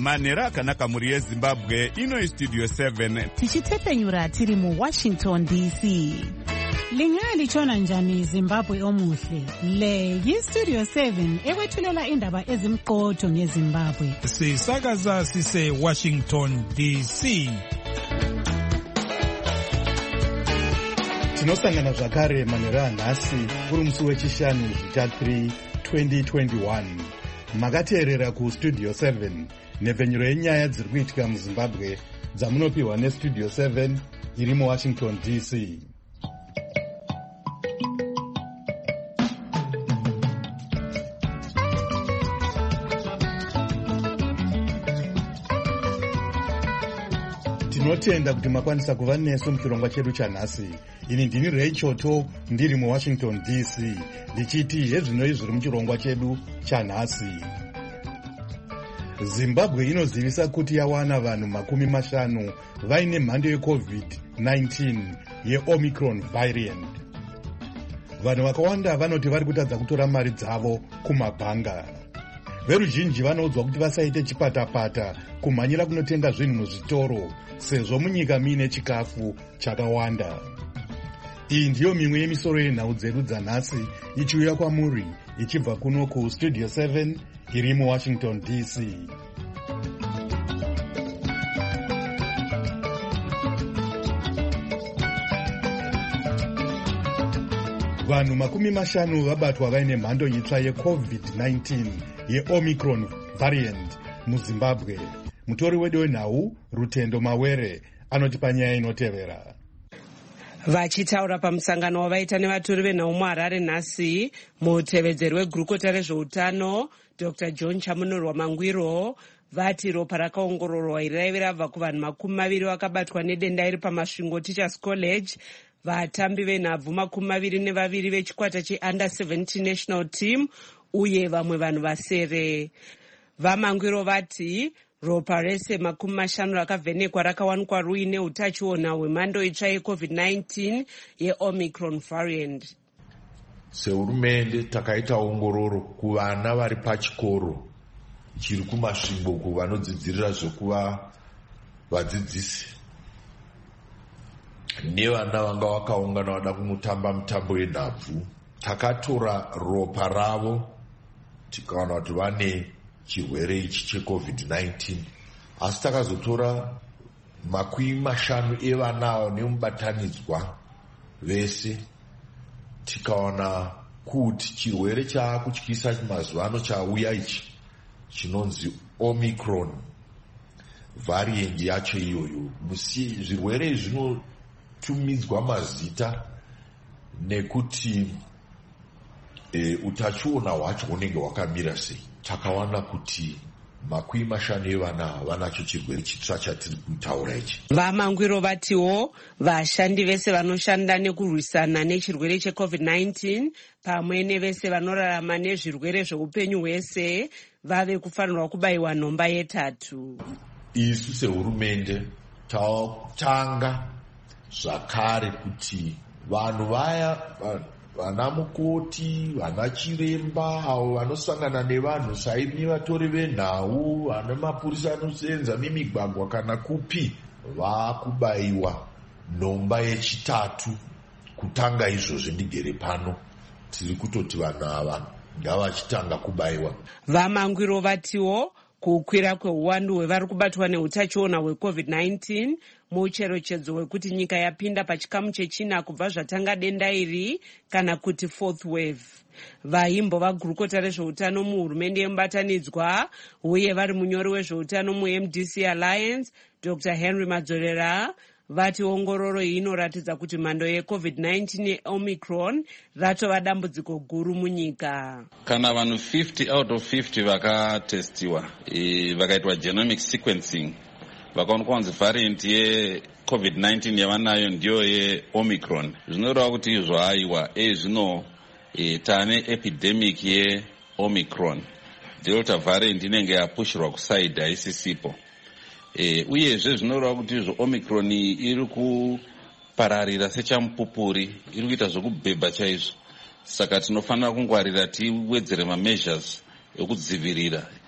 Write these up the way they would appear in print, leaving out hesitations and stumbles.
manhero akanaka mhuri yezimbabwe. Ino Studio 7 tichitepenyura tiri muWashington DC. Lingalitshona njani Zimbabwe omuhle? Le yiStudio 7 ekwethulela indaba ezimqotho ngeZimbabwe. Sisakaza sise Washington DC. Tinosangana zvakare manhero anhasi kuri musi wechishanu zvita 3 2021. Makateerera kuStudio 7 nhepfenyuro yenyaya dziri kuitika muZimbabwe dzamunopiwa neStudio 7 iri muWashington DC. Tinotenda kuti makwanisa kuva nesu muchirongwa chedu chanhasi. Ini ndini Ray Choto ndiri muWashington DC ndichiti hezvinoi zviri muchirongwa chedu chanhasi. Zimbabwe inozivisa kuti yawana vanhu 50 vaine mhando yeCovid-19 yeOmicron variant. Vanhu vakawanda vanoti vari kutadza kutora mari dzavo kumabhanga. Veruzhinji vanoudzwa kuti vasaite chipatapata kumhanyira kunotenga zvinhu muzvitoro sezvo munyika muine chikafu chakawanda. Iyi ndiyo mimwe yemisoro yenhau dzedu dzanhasi ichiuya kwamuri ichibva kuno kuStudio 7 iri muWashington DC. Vanhu 50 vabatwa vaine mhando itsva yeCovid-19 yeOmicron variant muZimbabwe. Mutori wedu wenhau Rutendo Mawere anoti panyaya inotevera. Vachitaura pamusangano wavaita nevatori venhau muHarare nhasi, mutevedzeri wegurukota rezveutano Dr. John Chamunurwa Mangwiro vati ropa rakaongororwa iri raive rabva kuvanhu 20 vakabatwa nedenda iri pamasvingo Teachers College. Vatambi venhabvu 22 vechikwata cheUnder 17 national team uye vamwe vanhu vasere. VaMangwiro vati ropa rese 50 rakavhenekwa rakawanikwa ruine utachiona hwemhando itsva yeCovid-19 yeOmicron variant. Sehurumende takaita ongororo kuvana vari pachikoro chiri kumasvingo kuvanodzidzirira zvokuva vadzidzisi nevana vanga vakaungana vada kunotamba mutambo wenhabvu. Takatora ropa ravo tikaona kuti vane chirwere ichi cheCovid-19, asi takazotora 50 evana avo nemubatanidzwa vese tikaona kuti chirwere chaakutyisa mazuva ano chauya ichi chinonzi Omicron variant yacho iyoyo. Zvirwere izvi zvinotumidzwa mazita nekuti utachiona hwacho unenge hwakamira sei. Takawana kuti 50 evana vanacho chirwere chitsva chatiri kutaura ichi. VaMangwiro vatiwo vashandi vese vanoshanda nekurwisana nechirwere cheCovid-19 pamwe nevese vanorarama nezvirwere zveupenyu hwese vave kufanirwa kubayiwa nhomba ye3. Isu sehurumende tatanga zvakare kuti vanhu vaya vana mukoti, vana chiremba, avo vanosangana nevanhu saini vatori venhau, vana mapurisa anosenza mimigwagwa kana kupi, vakubayiwa nhomba ye3. Kutanga izvozvo ndigere pano tiri kutoti vanhu ava ngavachitanga kubayiwa. VaMangwiro vatiwo kukwira kweuwandu hwevari kubatwa neutachiona hweCovid-19 mucherechedzo wekuti nyika yapinda pachikamu chechina kubva zvatanga denda iri kana kuti fourth wave. Vaimbo vagurukota rezveutano muhurumende yemubatanidzwa uye vari munyori wezveutano muMDC Alliance Dr. Henry Madzorera vati ongororo iyi inoratidza kuti mhando yeCovid-19 yeOmicron ratova dambudziko guru munyika. Kana vanhu 50 out of 50 vakatestiwa vakaitwa genomic sequencing vakaonekwa kunzi variant yeCovid-19 yavanayo ndiyo yeOmicron, zvinoreva kuti izvo aiwa zvino tane epidemic yeOmicron, Delta variant inenge yapushirwa kusaidi haisisipo. Uyezve zvinoreva kuti izvo Omicron iri kupararira sechamupupuri, iri kuita zvokubhebha chaizvo. Saka tinofanira kungwarira tiwedzere measures ekudzivirira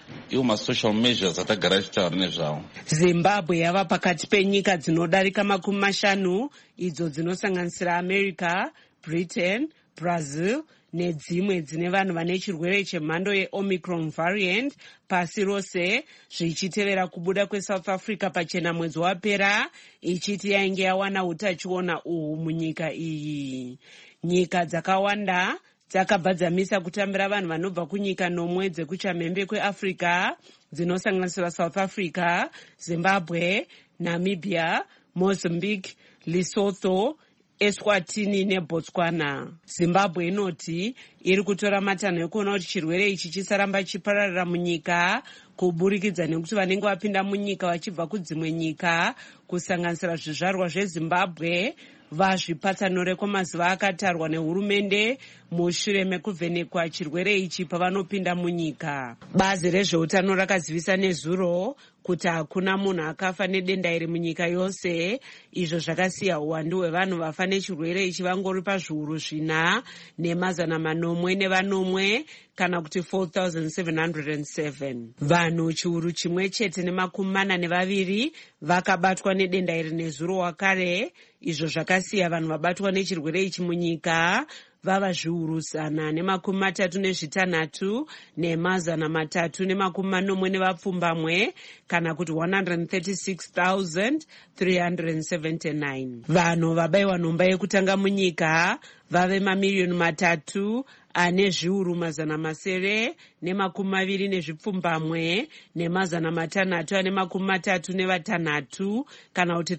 iwo masocial measures atagara achitaura nezvawo. Zimbabwe yava pakati penyika dzinodarika 50 idzo dzinosanganisira America, Britain, Brazil nedzimwe dzine vanhu vane chirwere chemhando yeOmicron variant pasi rose, zvichitevera kubuda kweSouth Africa pachena mwedzi wapera ichiti yainge yawana utachiona uhu munyika iyi. Nyika dzakawanda dzakabva dzamisa kutambira vanhu vanobva kunyika nomwe dzekuchamhembe kweAfrica dzinosanganisira South Africa, Zimbabwe, Namibia, Mozambique, Lesotho, Eswatini neBotswana. Zimbabwe inoti iri kutora matanho ekuona kuti chirwere ichi chisaramba chipararira munyika kuburikidza nekuti vanenge vapinda munyika vachibva kudzimwe nyika kusanganisira zvizvarwa zveZimbabwe vazvipatsanure kwamazuva akatarwa nehurumende mushure mekuvhenekwa chirwere ichi pavanopinda munyika. Bazi rezveutano rakazivisa nezuro kuti hakuna munhu akafa nedenda iri munyika yose, izvo zvakasiya uwandu hwevanhu vafa nechirwere ichi vangori pazviuru 4 nemazana 8 kana kuti 4,707. Vanhu chiuru chimwe chete ne42 vakabatwa nedenda iri nezuro wakare, izvo zvakasiya vanhu vabatwa nechirwere ichi munyika vava zviuru 136 nemazana 340 kana kuti 136,379. Vanhu vabayiwa nhomba yekutanga munyika vave 3,000,000 ane zviuru 720 nemazana 636 kana kuti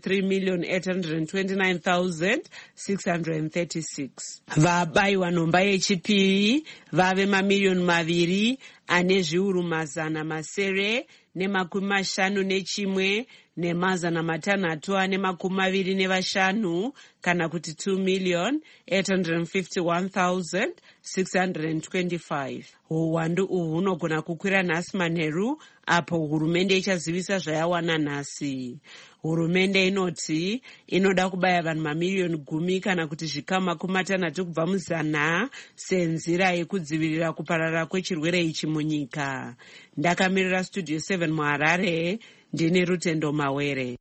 3,829,636. Vabayiwa nhomba yechipiri vave 2,000,000 ane zviuru 751 nemazana 625 kana kuti 2,851,625. Uwandu uhu hunogona kukwira nhasi manheru apo hurumende ichazivisa zvayawana nhasi. Hurumende inoti inoda kubaya vanhu 10,000,000 kana kuti zvikamu 60 kubva muzana senzira yekudzivirira kuparara kwechirwere ichi munyika. Ndakamirira Studio 7 muHarare, ndine Rutendo Mawere.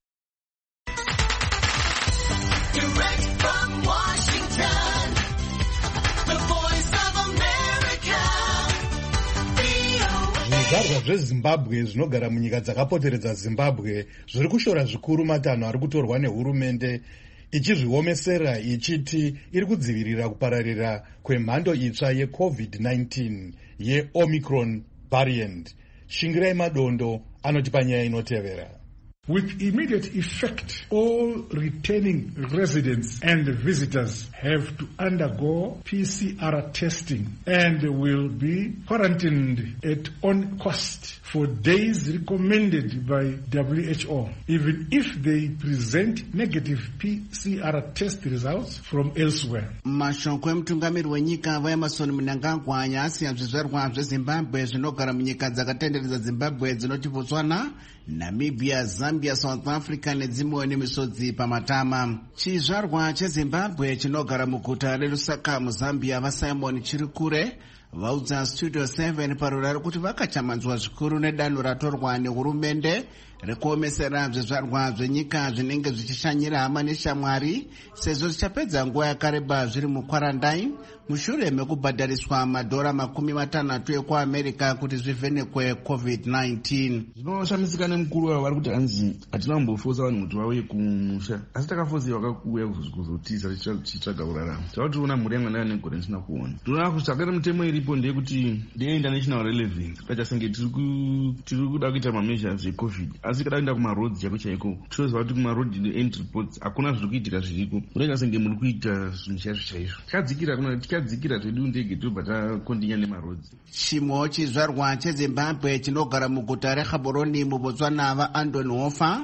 Zvizvarwa zveZimbabwe zvinogara munyika dzakapoteredza Zimbabwe zviri kushora zvikuru matanho ari kutorwa nehurumende ichizviomesera ichiti iri kudzivirira kupararira kwemhando itsva yeCovid-19 yeOmicron variant. Shingirai Madondo anotipa nyaya inotevera. With immediate effect, all returning residents and visitors have to undergo PCR testing and will be quarantined at on cost for days recommended by WHO, even if they present negative PCR test results from elsewhere. Mashoko emutungamiri wenyika vaEmmerson Mnangagwa anyasiya zvizvarwa zveZimbabwe zvinogara munyika dzakatenderedza Zimbabwe dzinoti Botswana, Namibia, Zambia, South Africa nedzimwe nemisodzi pamatama. Chizvarwa cheZimbabwe chinogara muguta reLusaka muZambia vaSimon Chirikure vaudza Studio 7 parurare kuti vakachamanzwa zvikuru nedanho ratorwa nehurumende rekuomesera zvizvarwa zvenyika zvinenge zvichishanyira hama neshamwari sezvo zvichapedza nguva yakareba zviri mukwarantine mushure mekubhadhariswa madhora 60 ekuAmerica kuti zvivhenekwe COVID-19. Zvinoshamisika nemukuru wavo vari kuti hanzi hatina kumbofosa vanhu kuti vauye kumusha, asi takafosiwa vakakuuya kuzotisa tichitsvaga kurarama. Tava tiona mhuri yamwana negore ndisina kuona. Tinoona kuti zvakare mitemo iripo ndeyekuti ndeye-international relevance. Pachasenge tiri kuda kuita mameasures eCovid, asi kada kuenda kumarodzi chako chaiko tinoziva kuti kumarodhi neend reports hakuna zviri kuitika zviriko. Unoita senge muri kuita zvinhu chaizvo chaizvo. Tikadzikira twedu ndege tobva takondinya nemarodzi. Chimwe chizvarwa cheZimbabwe chinogara muguta reGaborone muBotswana vaAndon Hofer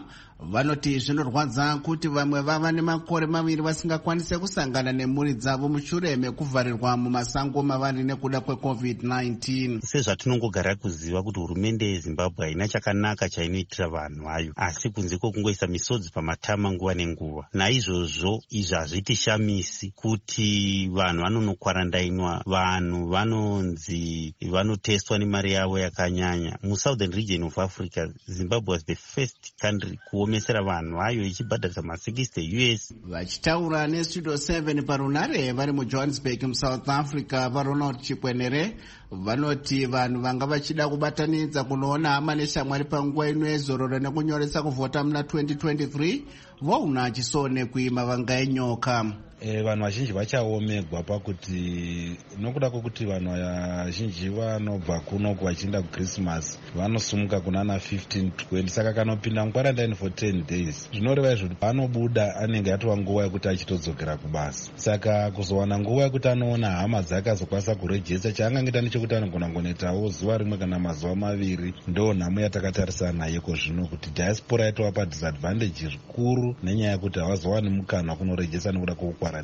vanoti zvinorwadza kuti vamwe vava nemakore maviri vasingakwanise kusangana nemhuri dzavo mushure mekuvharirwa mumasango mavari nekuda kweCovid-19. Sezvatinongogara kuziva kuti hurumende yeZimbabwe haina chakanaka chainoitira vanhu vayo, asi kunze kwokungoisa misodzi pamatama nguva nenguva. Naizvozvo izvi hazviti shamisi kuti vanhu vanonokwarandainwa, vanhu vanonzi vanotestwa nemari yavo yakanyanya. Musouthern region of Africa, Zimbabwe was the first country kuomesera vanhu vayo ichibhadharisa $60 US. Vachitaura neStudio 7 parunare vari muJohannesburg muSouth Africa, Ronald Chikwenere vanoti vanhu vanga vachida kubatanidza kunoona hama neshamwari panguva ino yezororo nekunyoresa kuvhota muna 2023 vouna chisone kuima vanga yenyoka. Vanhu vazhinji vachaomegwa pakuti nokuda kwokuti vanhu vazhinji vanobva kunoku vachienda kuChristmas vanosumuka kunana 15-20, saka kanopinda mukwarantine for 10 days zvinoreva izvo kuti panobuda anenge atova nguva yekuti achitodzokera kubasa. Saka kuzowana nguva yekuti anoona hama dzake azokwanisa kurejesa, chaangangita nechekuti anogona kungoitawo zuva rimwe kana mazuva maviri. Ndo nhamo yatakatarisana nayeko zvino kuti diaspora yatova padisadvantage zvikuru nenyaya yekuti havazowani mukana kunorejesa nekuda kwokukwarantine.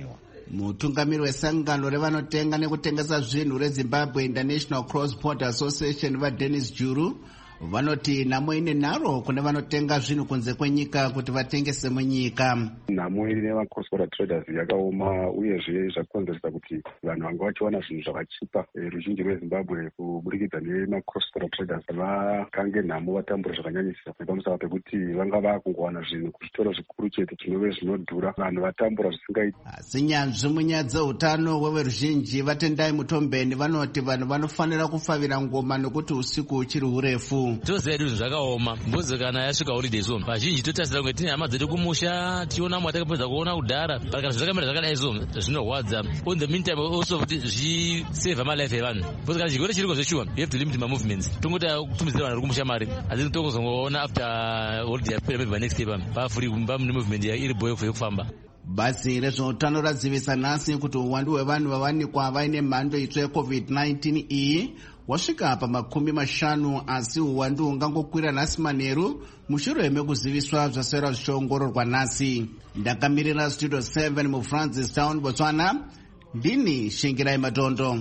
Mutungamiri wesangano revanotenga nekutengesa zvinhu reZimbabwe International Cross Border Association vaDennis Juru vanoti nhamo ine nharo kune vanotenga zvinhu kunze kwenyika kuti vatengese munyika. Nhamo iri neva-cross border traders yakaoma uyezve zvakonzeresa kuti vanhu vanga vachiwana zvinhu zvakachipa. Ruzhinji rweZimbabwe kuburikidza nema-cross border traders vakange nhamo vatambura zvakanyanyisisa pamusava pekuti vanga vakungowana zvinhu kuzvitoro zvikuru chete zvinove zvinodhura, vanhu vatambura zvisingaiti. Asi nyanzvi munyaya dzeutano hweveruzhinji vaTendai Mutombeni vanoti vanhu vanofanira kufavira ngoma nekuti usiku uchiri hurefu. Toziva kuti zvakaoma mbuzi kana yasvika holiday so vazhinji totarisira kuti tine hama dzedu kumusha tiona mwatakapedza kuona kudhara kana zvakamira zvakadai so zvinorwadza. On the meantime also kuti zvisavha malife evanhu because kana chirwere chiriko zveshuwa you have to limit my movements. Tongoti kutumidzira vanhu vari kumusha mari asi tongozongoona after holiday yapera maybe by next day pafuri kumba mune movement iri boyo yekufamba. Bazi rezveutano razivisa nhasi kuti uwandu hwevanhu vavanikwa vaine mhando itsva yeCovid-19 iyi wasvika pa50, asi uwandu hungangokwira nhasi manheru mushure mekuziviswa zvaswera zvichiongororwa nhasi. Ndakamirira Studio 7 muFrancistown, Botswana, ndini Shingirai Madondo.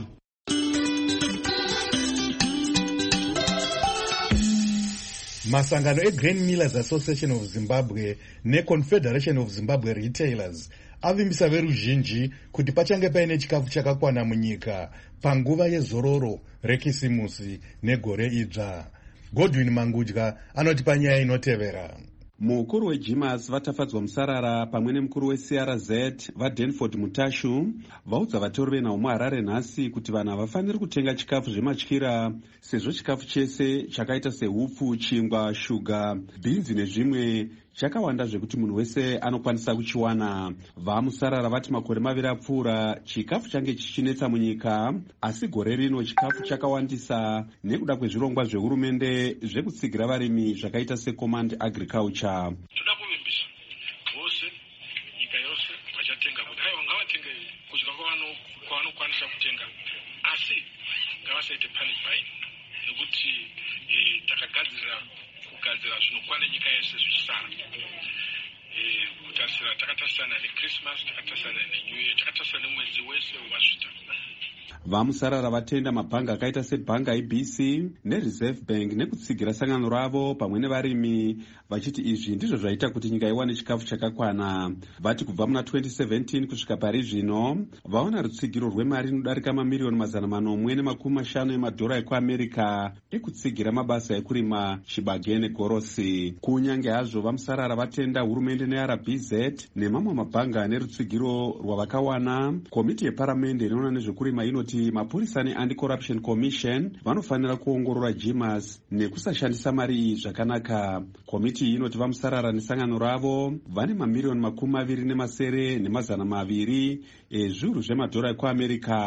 Masangano eGrain Millers Association of Zimbabwe neConfederation of Zimbabwe Retailers avimbisa veruzhinji kuti pachange paine chikafu chakakwana munyika panguva yezororo rekisimusi negore idzva. Godwin Mangudya anoti panyaya inotevera. Mukuru weGMAS vatafadzwa musarara pamwe nemukuru weCRZ vaDenford Mutashu vaudza vatori venhau muHarare nhasi kuti vanhu havafaniri kutenga chikafu zvematyira sezvo chikafu chese chakaita sehupfu, chingwa, shuga, bhinzi nezvimwe chakawanda zvekuti munhu wese anokwanisa kuchiwana. Vamusarara vati makore maviri apfuura chikafu change chichinetsa munyika, asi gore rino chikafu chakawandisa nekuda kwezvirongwa zvehurumende zvekutsigira varimi zvakaita seCommand Agriculture. Toda kuvimbisa vose nyika yose vachatenga kuti haiwa ngavatenge kudya kwavanokwanisa kutenga, asi ngavasaite panic buying nekuti takagadzira zvinokwana nyika yese zvichisara. Kutasira takatasana neChristmas, takatasana neNew Year, takatasana nemwedzi wese wemasvita. Vamusarara vatenda mabhanga akaita sebhanga IBC neReserve Bank nekutsigira sangano ravo pamwe nevarimi vachiti izvi ndizvo zvaita kuti nyika iwane chikafu chakakwana. Vati kubva muna 2017 kusvika pari zvino vaona rutsigiro rwemari inodarika mamiliyoni $450 emadhora ekuAmerica ekutsigira mabasa ekurima chibage negorosi. Kunyange hazvo vamusarara vatenda hurumende neRBZ nemamwe mabhanga nerutsigiro rwavakawana, komiti yeparamende inoona nezvekurima inoti mapurisa neAnti-Corruption Commission vanofanira kuongorora GMAS nekusashandisa mari iyi zvakanaka. Komiti inoti vamusarara nesangano ravo vane mamiliyoni $200 nezviuru zvemadhora ekuAmerica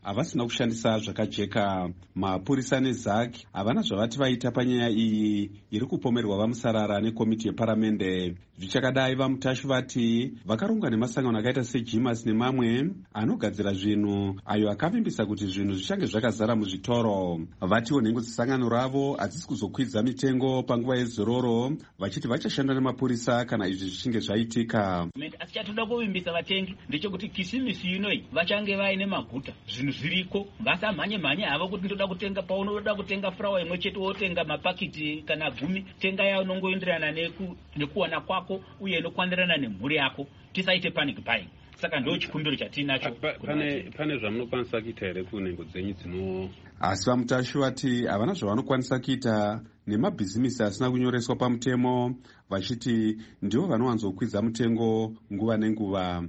havasina kushandisa zvakajeka. Mapurisa neZAC havana zvavati vaita panyaya iyi iri kupomerwa vamusarara nekomiti yeparamende. Zvichakadai, vaMutashu vati vakaronga nemasangano akaita seJimas nemamwe anogadzira zvinhu ayo akavimbisa kuti zvinhu zvichange zvakazara muzvitoro. Vatiwo nhengo dzesangano ravo hadzisi kuzokwidza mitengo panguva yezororo, vachiti vachashanda nemapurisa kana izvi zvichinge zvaitika. Asi chatoda kuvimbisa vatengi ndechekuti kisimisi inoi vachange vaine maguta zvinhu zviriko, vasamhanye havo kuti ndoda kutenga. Paunoda kutenga furawa imwe chete wotenga mapakiti kana 10, tenga yawo nongoenderana nekuwana kwako uye nokwandirana nemhuri yako, tisaite panic buying. Saka ndo chikumbiro chatinacho. Pane zvamunokwanisa kuita here kunhengo dzenyu dzino? Asi vaMutashu vati havana zvavanokwanisa kuita nemabhizimisi asina kunyoreswa pamutemo, vachiti ndivo vanowanzokwidza mutengo nguva nenguva.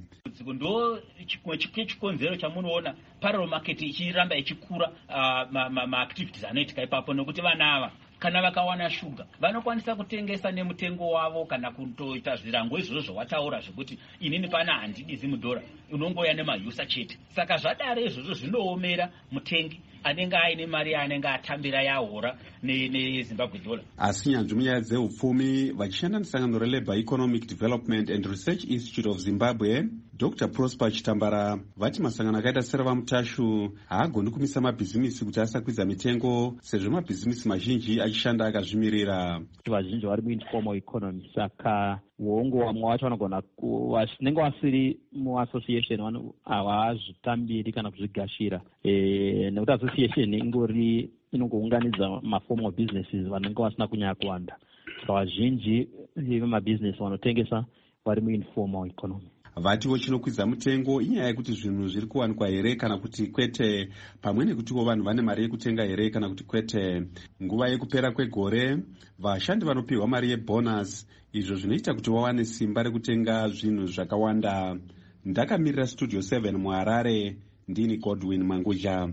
Ndo chikonzero chamunoona parallel market ichiramba ichikura, ma-activities anoitika ipapo, nokuti vana ava kana vakawana shuga vanokwanisa kutengesa nemutengo wavo kana kutoita zvirango izvozvo zvawataura zvekuti inini pana handidizi mudhora, unongoya nemausa chete. Saka zvadare izvozvo zvinoomera mutengi anenge aine mari yaanenge atambira yahora neZimbabwe dollar. Asi nyanzvi munyaya dzeupfumi vachishanda nesangano reLabour Economic Development and Research Institute of Zimbabwe, Dr. Prosper Chitambara vati masangano akaita seRavaMutashu haagoni kumisa mabhizimisi kuti asakwidza mitengo, sezvo mabhizimisi mazhinji achishanda akazvimirira. Vazhinji vari muinformal economy, saka uongo vamwe vacho vanogona vanenge vasiri muassociation havazvitambiri kana kuzvigashira, nekuti association inongounganidza maformal businesses vanenge vasina kunyanya kuwanda. Saka vazhinji vemabhizinesi vanotengesa vari muinformal economy. Vatiwo chinokwidza mutengo inyaya yekuti zvinhu zviri kuwanikwa here kana kuti kwete, pamwe nekutiwo vanhu vane mari yekutenga here kana kuti kwete. Nguva yekupera kwegore vashandi vanopiwa mari yebonus, izvo zvinoita kuti vawane simba rekutenga zvinhu zvakawanda. Ndakamirira Studio 7 muHarare, ndini Godwin Manguja.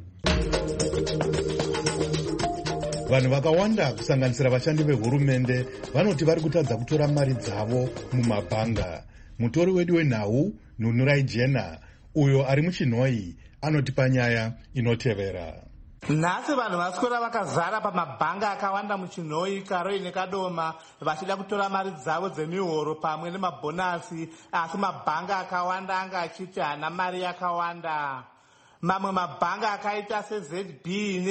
Vanhu vakawanda kusanganisira vashandi vehurumende vanoti vari kutadza kutora mari dzavo mumabhanga. Mutori wedu wenhau Nunurai Jena uyo ari muChinhoi anotipa nyaya inotevera. Nhasi vanhu vaswera vakazara pamabhanga akawanda muChinhoi, Karoi neKadoma vachida kutora mari dzavo dzemihoro pamwe nemabhonasi, asi mabhanga akawanda anga achiti hana mari yakawanda. Mamwe mabhanga akaita seZB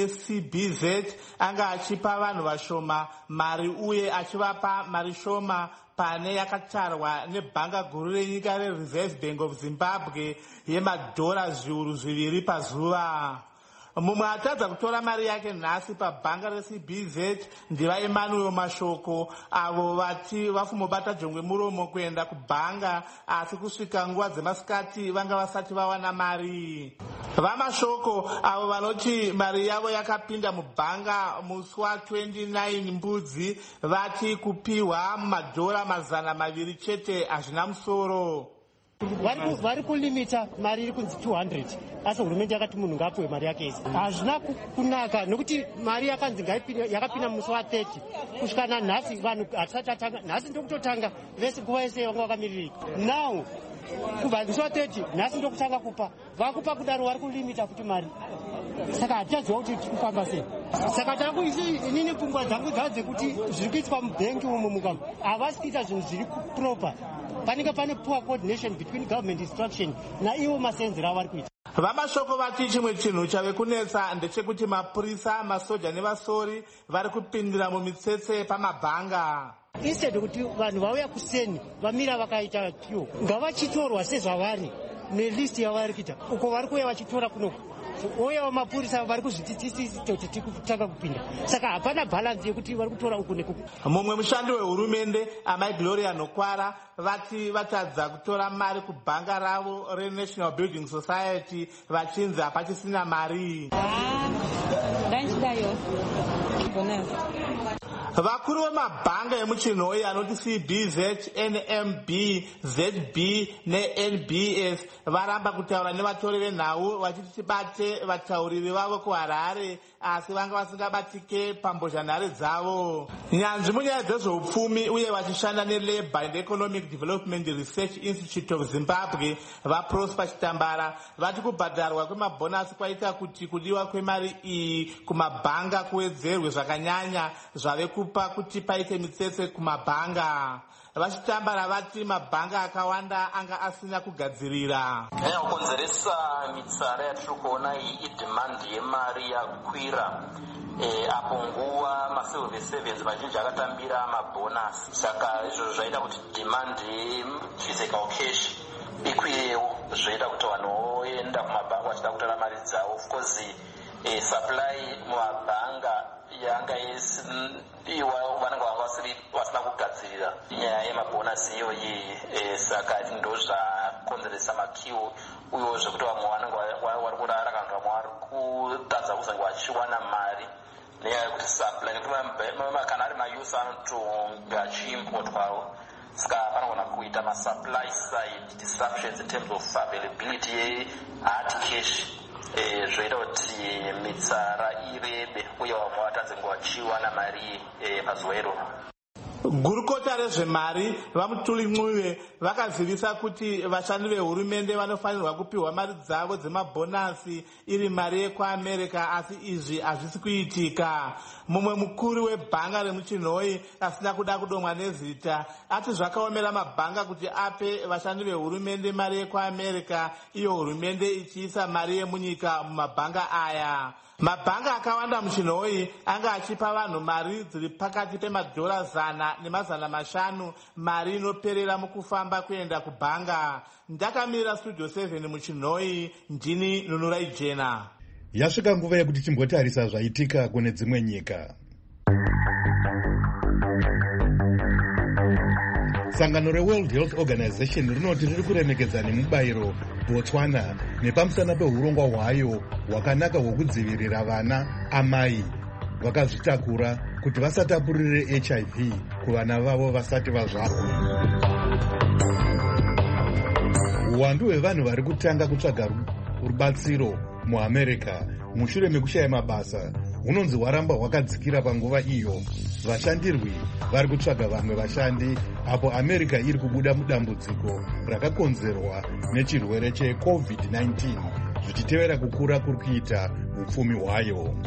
neCBZ anga achipa vanhu vashoma mari uye achivapa mari shoma pane yakatarwa nebhanga guru renyika reReserve Bank of Zimbabwe yemadhora zviuru 2 pazuva. Mumwe atadza kutora mari yake nhasi pabhanga reCBZ ndivaEmmanuel Mashoko, avo vati vafumobata jongwe muromo kuenda kubhanga, asi kusvika nguva dzemasikati vanga vasati vawana mari. VaMashoko avo vanoti mari yavo yakapinda mubhanga musi wa29 mbudzi vati kupiwa madhora 200 chete hazvina musoro. Vari kulimita mari iri kunzi 200, asi hurumende yakati munhu ngaapiwe mari yake isi. Hazvina kunaka nokuti mari yakanzi yakapinda musi wa30 kusvika nanhasi vanhu hatisati tatanga. Nhasi ndokutotanga vese nguva yese vanga vakamiririka. Now kubva musi wa30 nhasi ndokutanga kupa, vakupa kudaro vari kulimita kuti mari. Saka hatichaziva kuti tiri kufamba sei. Saka inini pfungwa dzangu dzadzekuti zviri kuitwa mubhengi umu mukamwe havasi kuita zvinhu zviri proper. Panenge pane poor coordination between government instruction naivo masenzero avari kuita. VaMashoko vati chimwe chinhu chave kunetsa ndechekuti mapurisa, masoja nevasori vari kupindira mumitsetse pamabhanga. Instead kuti vanhu vauya kuseni vamira vakaita queue, ngavachitorwa sezvavari nelist yavari kuita uko vari kuuya vachitora kunoko. Uye mapurisa vari kuzvititsisi kuti tiri kutanga kupinda, saka hapana balance yekuti vari kutora uku nekuku. Mumwe mushandi wehurumende Amai Gloria Nokwara vati vatadza kutora mari kubhanga ravo reNational Building Society vachinzi hapachisina mari. vakuru vemabhanga emuchinhoi anoti CBZ, NMB, ZB neNBS varamba kutaura nevatori venhau vachiti tibate vatauriri vavo kuHarare, asi vanga vasingabatike pambozhanhare dzavo. Nyanzvi munyaya dzezveupfumi uye vachishanda neLabour and Economic Development Research Institute of Zimbabwe vaProsper Chitambara vati kubhadharwa kwemabhonasi kwaita kuti kudiwa kwemari iyi kumabhanga kuwedzerwe zvakanyanya zvave kupa kuti paite mitsetse kumabhanga. Vachitambara vati mabhanga akawanda anga asina kugadzirira. Nyaya kukonzeresa mitsara yatiri kuona iyi idhimandi yemari yakwira apo nguva macivil servants mazhinji akatambira mabhonasi, saka izvo zvaita kuti demand yephysical cash ikwirewo, zvoita kuti vanhu voenda kumabhanga vachida kutora mari dzavo. Of course supply mumabhanga yanga vanenge vasina kugadzirira nyaya yemabhonasi iyoyi, saka ndo zvakonzeresa makiwo uyewo zvekuti vamwe vanenge vari kurara kana kuti vamwe vari kutadza kuzange vachiwana mari nenyaya yekuti supply, nekuti kana ari mayusi anotonga achiimportwawo, saka panogona kuita masupply side disruptions in terms of availability yehard cash, zvoita kuti mitsara irebe uye vamwe vatadze ngo vachiwana mari pazuva iroro. Gurukota rezvemari vaMutuli Ncube vakazivisa kuti vashandi vehurumende vanofanirwa kupiwa mari dzavo dzemabhonasi iri mari yekuAmerica, asi izvi hazvisi kuitika. Mumwe mukuru webhanga remuchinhoi asina kuda kudomwa nezita ati zvakaomera mabhanga kuti ape vashandi vehurumende mari yekuAmerica, iyo hurumende ichiisa mari yemunyika mumabhanga aya. Mabhanga akawanda muchinhoi anga achipa vanhu mari dziri pakati pemadhora 100 ne500, mari inoperera mukufamba kuenda kubhanga. Ndakamirira Studio 7 muchinhoi, ndini Nunurai Jena. Yasvika nguva yekuti timbotarisa zvaitika kune dzimwe nyika. Sangano reWorld Health Organization rinoti riri kuremekedza nemubayiro Botswana nepamusana pehurongwa hwayo hwakanaka hwekudzivirira vana amai vakazvitakura kuti vasatapurire HIV kuvana vavo vasati vazvarwa. Uwandu hwevanhu vari kutanga kutsvaga rubatsiro muAmerica mushure mekushaya mabasa hunonzi hwaramba hwakadzikira panguva iyo. Vashandirwi vari kutsvaga vamwe vashandi apo America iri kubuda mudambudziko rakakonzerwa nechirwere cheCovid-19 zvichitevera kukura kuri kuita upfumi hwayo.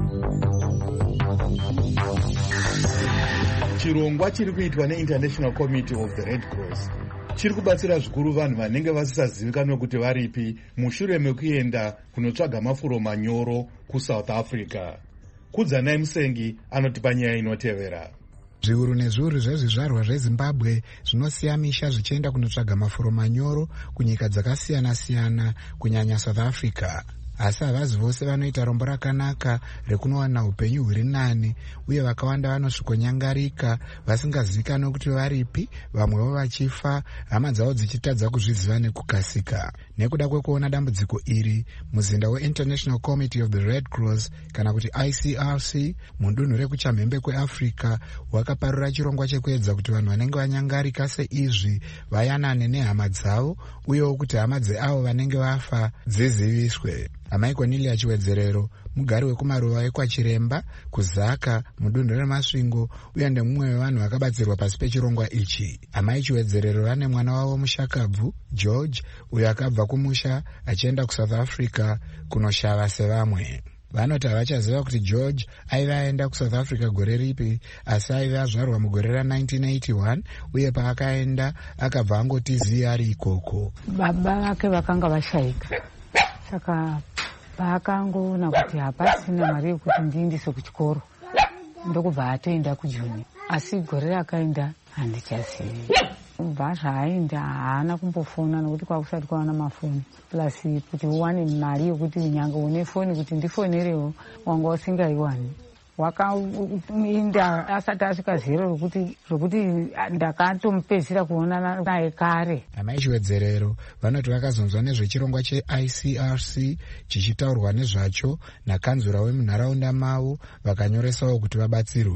Chirongwa chiri kuitwa neInternational Committee of the Red Cross chiri kubatsira zvikuru vanhu vanenge vasisazivikanwe kuti varipi mushure mekuenda kunotsvaga mafuro manyoro kuSouth Africa. Kudzanai Musengi anotipa nyaya inotevera. Zviuru nezviuru zvezvizvarwa zveZimbabwe zvinosiya misha zvichienda kunotsvaga mafuro manyoro kunyika dzakasiyana-siyana, kunyanya South Africa. Asi havazi vose vanoita rombo rakanaka rekunowana upenyu huri nani, uye vakawanda vanosvikonyangarika vasingazivikanwe kuti varipi, vamwevo vachifa, hama dzavo dzichitadza kuzviziva nekukasika. Nekuda kwekuona dambudziko iri, muzinda weInternational Committee of the Red Cross kana kuti ICRC mudunhu rekuchamhembe kweAfrica wakaparura chirongwa chekuedza kuti vanhu vanenge vanyangarika seizvi vayanane nehama dzavo, uyewo kuti hama dzeavo vanenge vafa dziziviswe. Amai Cornelia Chiwedzerero, mugari wekumaruva ekwachiremba kuZaka mudunhu reMasvingo, uye ndemumwe wevanhu vakabatsirwa pasi pechirongwa ichi. Amai Chiwedzerero vane mwana wavo mushakabvu George, uyo akabva kumusha achienda kuSouth Africa kunoshava sevamwe. Vanoti havachaziva kuti George aiva aenda kuSouth Africa gore ripi, asi aiva azvarwa mugore ra1981, uye paakaenda akabva angotiziya ari ikoko. Baba vake vakanga vashayika, saka paakangoona kuti hapasina mari yekuti ndiendese kuchikoro, ndokubva atoenda kujuni. Asi gore rakaenda handichazivi. Kubva zvaaenda haana kumbofona nokuti kwakusati kwawana mafoni, plus kuti uwane mari yokuti nyanga une foni kuti ndifonerewo wanga usingaiwani. Wakaenda asati asvika zero rokuti ndakatomupedzisira kuonana naye kare. Amai Chiwedzerero vanoti vakazonzwa nezvechirongwa cheICRC chichitaurwa nezvacho nakanzura wemunharaunda mavo, vakanyoresawo kuti vabatsirwe.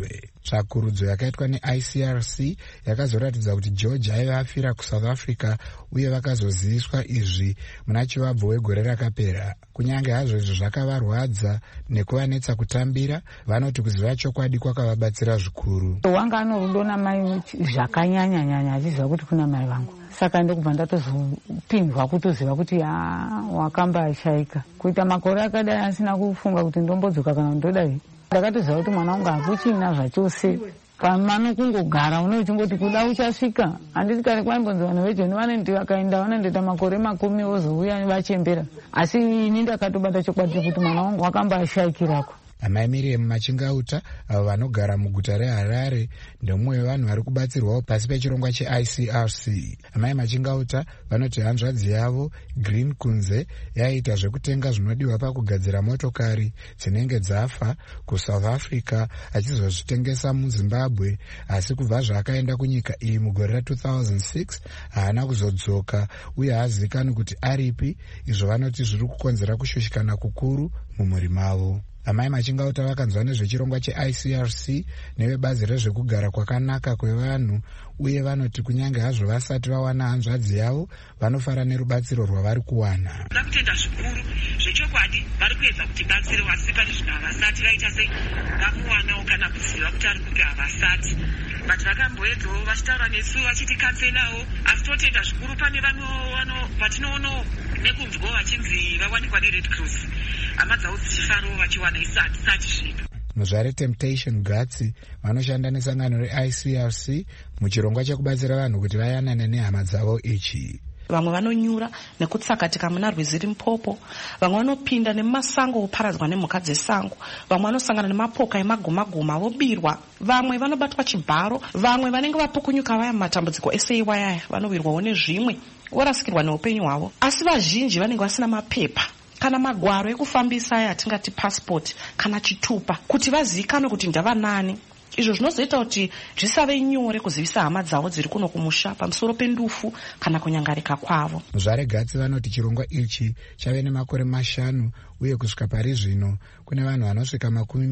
tsvakurudzo yakaitwa neICRC yakazoratidza kuti George aiva afira kuSouth Africa uye vakazoziviswa izvi muna chivabvo wegore rakapera. Kunyange hazvo izvo zvakavarwadza nekuvanetsa kutambira, vanoti kuziva chokwadi kwakavabatsira zvikuru. Wanga anorudo namai zvakanyanya achiziva kuti kuna mai vangu, saka ndokubva ndatozopindwa kutoziva kuti wakambashaika. Kuita makore akadai asina kufunga kuti ndombodzoka kana ndodai, ndakatoziva kuti mwana wangu hakuchina zvachose. Pamano kungogara unochingoti kuda uchasvika. Handiti kare kwaimbonzi vanhu vejoni vanoti vakaenda vanondoita makore 10 vozouya vachembera. Asi ini ndakatobata chokwadi kuti mwana wangu wakambashaikirako. Amai Miriam Machingauta avo vanogara muguta reHarare ndomwe vanhu vari kubatsirwawo pasi pechirongwa cheICRC. Amai Machingauta vanoti hanzvadzi yavo Green Kunze yaita zvekutenga zvinodiwa pakugadzira motokari dzinenge dzafa kuSouth Africa achizozvitengesa muZimbabwe, asi kubva zvaakaenda kunyika iyi mugore ra2006 haana kuzodzoka uye haazivikanwi kuti aripi. Izvo vanoti zviri kukonzera kushushikana kukuru mumhuri mavo. Amai Machingauta vakanzwa nezvechirongwa cheICRC nevebazi rezvekugara kwakanaka kwevanhu uye vanoti kunyange hazvo vasati vawana hanzvadzi yavo vanofara nerubatsiro rwavari kuwana. Nda kutenda zvikuru zvechokwadi vari kuedza kuti batsiro asi pane zvinhu havasati vaita sei vamuwanawo kana kuziva kuti ari kupi havasati. But vakamboedzawo vachitaura nesu vachitikanselawo, asi totenda zvikuru pane vamwe vatinoonawo nekunzwawo vachinzi vawanikwa neRed Cross, hama dzavo dzichifarawo vachiwana isati zvipo. Muzvare Temptation Gatsi vanoshanda nesangano reICRC muchirongwa chekubatsira vanhu kuti vayanane nehama dzavo ichi. Vamwe vanonyura nekutsakatika muna rwizi Limpopo, vamwe vanopinda nemasango oparadzwa nemhuka dzesango, vamwe vanosangana nemapoka emaguma vobirwa, vamwe vanobatwa chibharo, vamwe vanenge vapukunyuka vaya matambudziko eseiwaya vanowirwawo nezvimwe vorasikirwa neupenyu hwavo. Asi vazhinji vanenge vasina mapepa kana magwaro ekufambisa aya atingati passport kana chitupa kuti vazivikanwe kuti ndavanani. Izvo zvinozoita kuti zvisave nyore kuzivisa hama dzavo dziri kuno kumusha pamusoro pendufu kana kunyangarika kwavo. Muzvare Gatsi vanoti chirongwa ichi chave nemakore 5 uye kusvika pari zvino kune vanhu vanosvika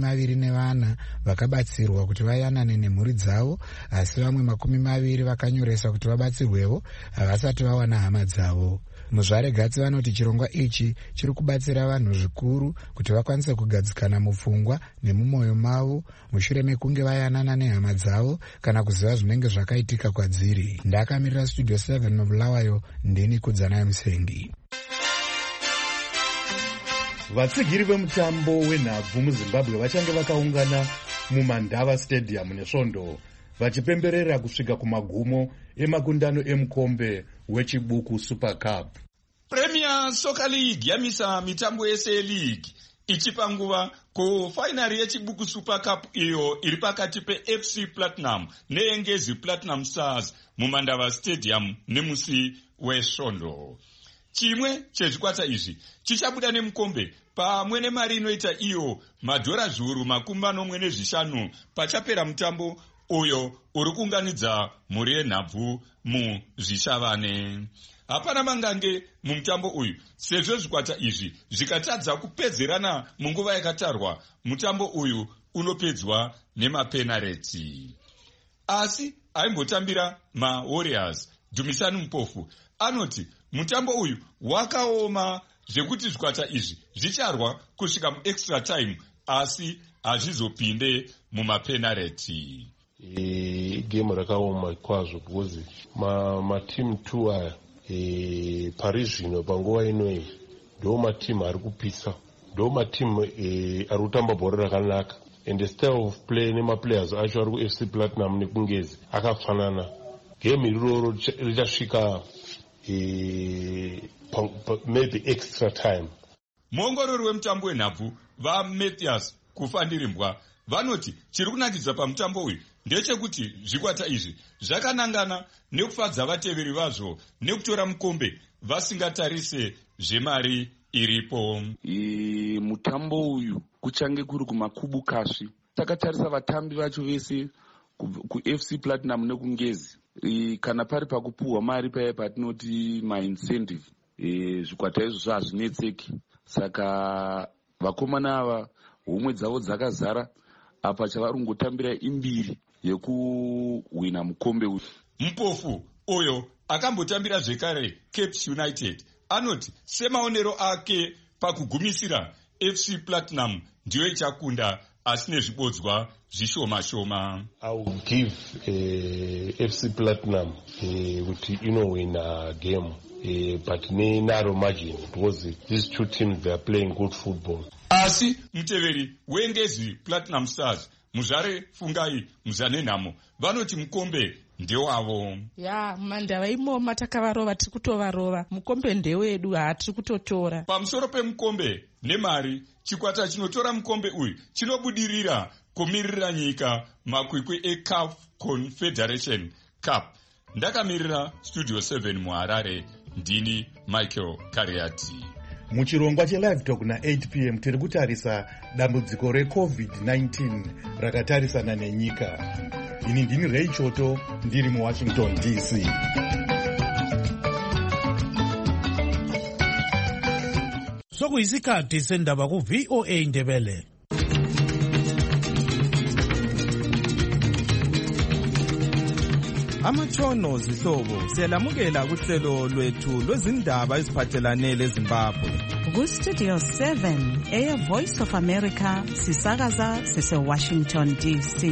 24 vakabatsirwa kuti vayanane nemhuri dzavo, asi vamwe 20 vakanyoresa kuti vabatsirwewo havasati vawana hama dzavo. Muzvare Gatsi vanoti chirongwa ichi chiri kubatsira vanhu zvikuru kuti vakwanise kugadzikana mupfungwa nemumwoyo mavo mushure mekunge vayanana nehama dzavo kana kuziva zvinenge zvakaitika kwadziri. Ndakamirira Studio 7 mubulawayo, ndini Kudzanai Musengi. Vatsigiri vemutambo wenhabvu muZimbabwe vachange vakaungana muMandava Stadium neSvondo vachipemberera kusvika kumagumo emakundano emukombe wechibuku Super Cup. Premier Soccer League yamisa mitambo yese yeLeague ichipa nguva kufainari yechibuku Super Cup iyo iri pakati peFC Platinum neEngezi Platinum Stars muMandava Stadium nemusi weSvondo. Chimwe chezvikwata izvi chichabuda nemukombe pamwe nemari inoita iyo madhora zviuru 45 pachapera mutambo uyo uri kuunganidza mhuri yenhabvu muzvishavane. Hapana mangange mumutambo uyu sezvo zvikwata izvi zvikatadza kupedzerana munguva yakatarwa, mutambo uyu unopedzwa nemapenareti. Asi aimbotambira maWarriors Dumisani Mupofu anoti mutambo uyu wakaoma zvekuti zvikwata izvi zvicharwa kusvika muextra time asi hazvizopinde mumapenareti. Game rakaoma kwazvo because matimu 2 aya pari zvino panguva inoyi ndo matimu ari kupisa, ndo matimu ari kutamba bhora rakanaka, and the style of play nemaplayers acho ari kuFC Platinum nekungezi akafanana. Game iroro richasvika maybe extra time. Muongorori wemutambo wenhabvu vaMatthias Kufandirimbwa vanoti chiri kunakidza pamutambo uyu ndechekuti zvikwata izvi zvakanangana nekufadza vateveri vazvo nekutora mukombe vasingatarise zvemari iripo. Mutambo uyu kuchange kuri kumakubukasvi. Takatarisa vatambi vacho vese kuFC Platinum nekungezi, kana pari pakupuhwa mari paya patinoti maincentive, zvikwata izvo hazvinetseki. Saka vakomana ava homwe dzavo dzakazara, apa chavari kungotambira imbiri yekuhwina mukombe uyu. Mupofu uyo akambotambira zvekare Cape United anoti semaonero ake pakugumisira FC Platinum ndiyo ichakunda asi nezvibodzwa zvishoma-shoma. I will give FC Platinum kuti inowina game but narrow margin because these two teams they are playing good football. Asi muteveri wengezi Platinum Stars Muzare Fungai Muzanenhamo vanoti mukombe ndewavo. Mandava imoma takavarova tiri kutovarova, mukombe ndewedu hatiri kutotora. Pamusoro pemukombe nemari, chikwata chinotora mukombe uyu chinobudirira kumirira nyika makwikwi eCAF Confederation Cup. Ndakamirira Studio 7 muHarare, ndini Michael Kariati. Muchirongwa cheLive Talk na8 p.m. tiri kutarisa dambudziko reCovid-19 rakatarisana nenyika. Ini ndini Ray Choto, ndiri muWashington DC. Sokuyisikhathi sendaba ku VOA Ndebele. Amatshono zihlobo siyalamukela kuhlelo lwethu lwezindaba eziphathelane leZimbabwe. Ku Studio 7 Air Voice of America sisakaza sise Washington DC.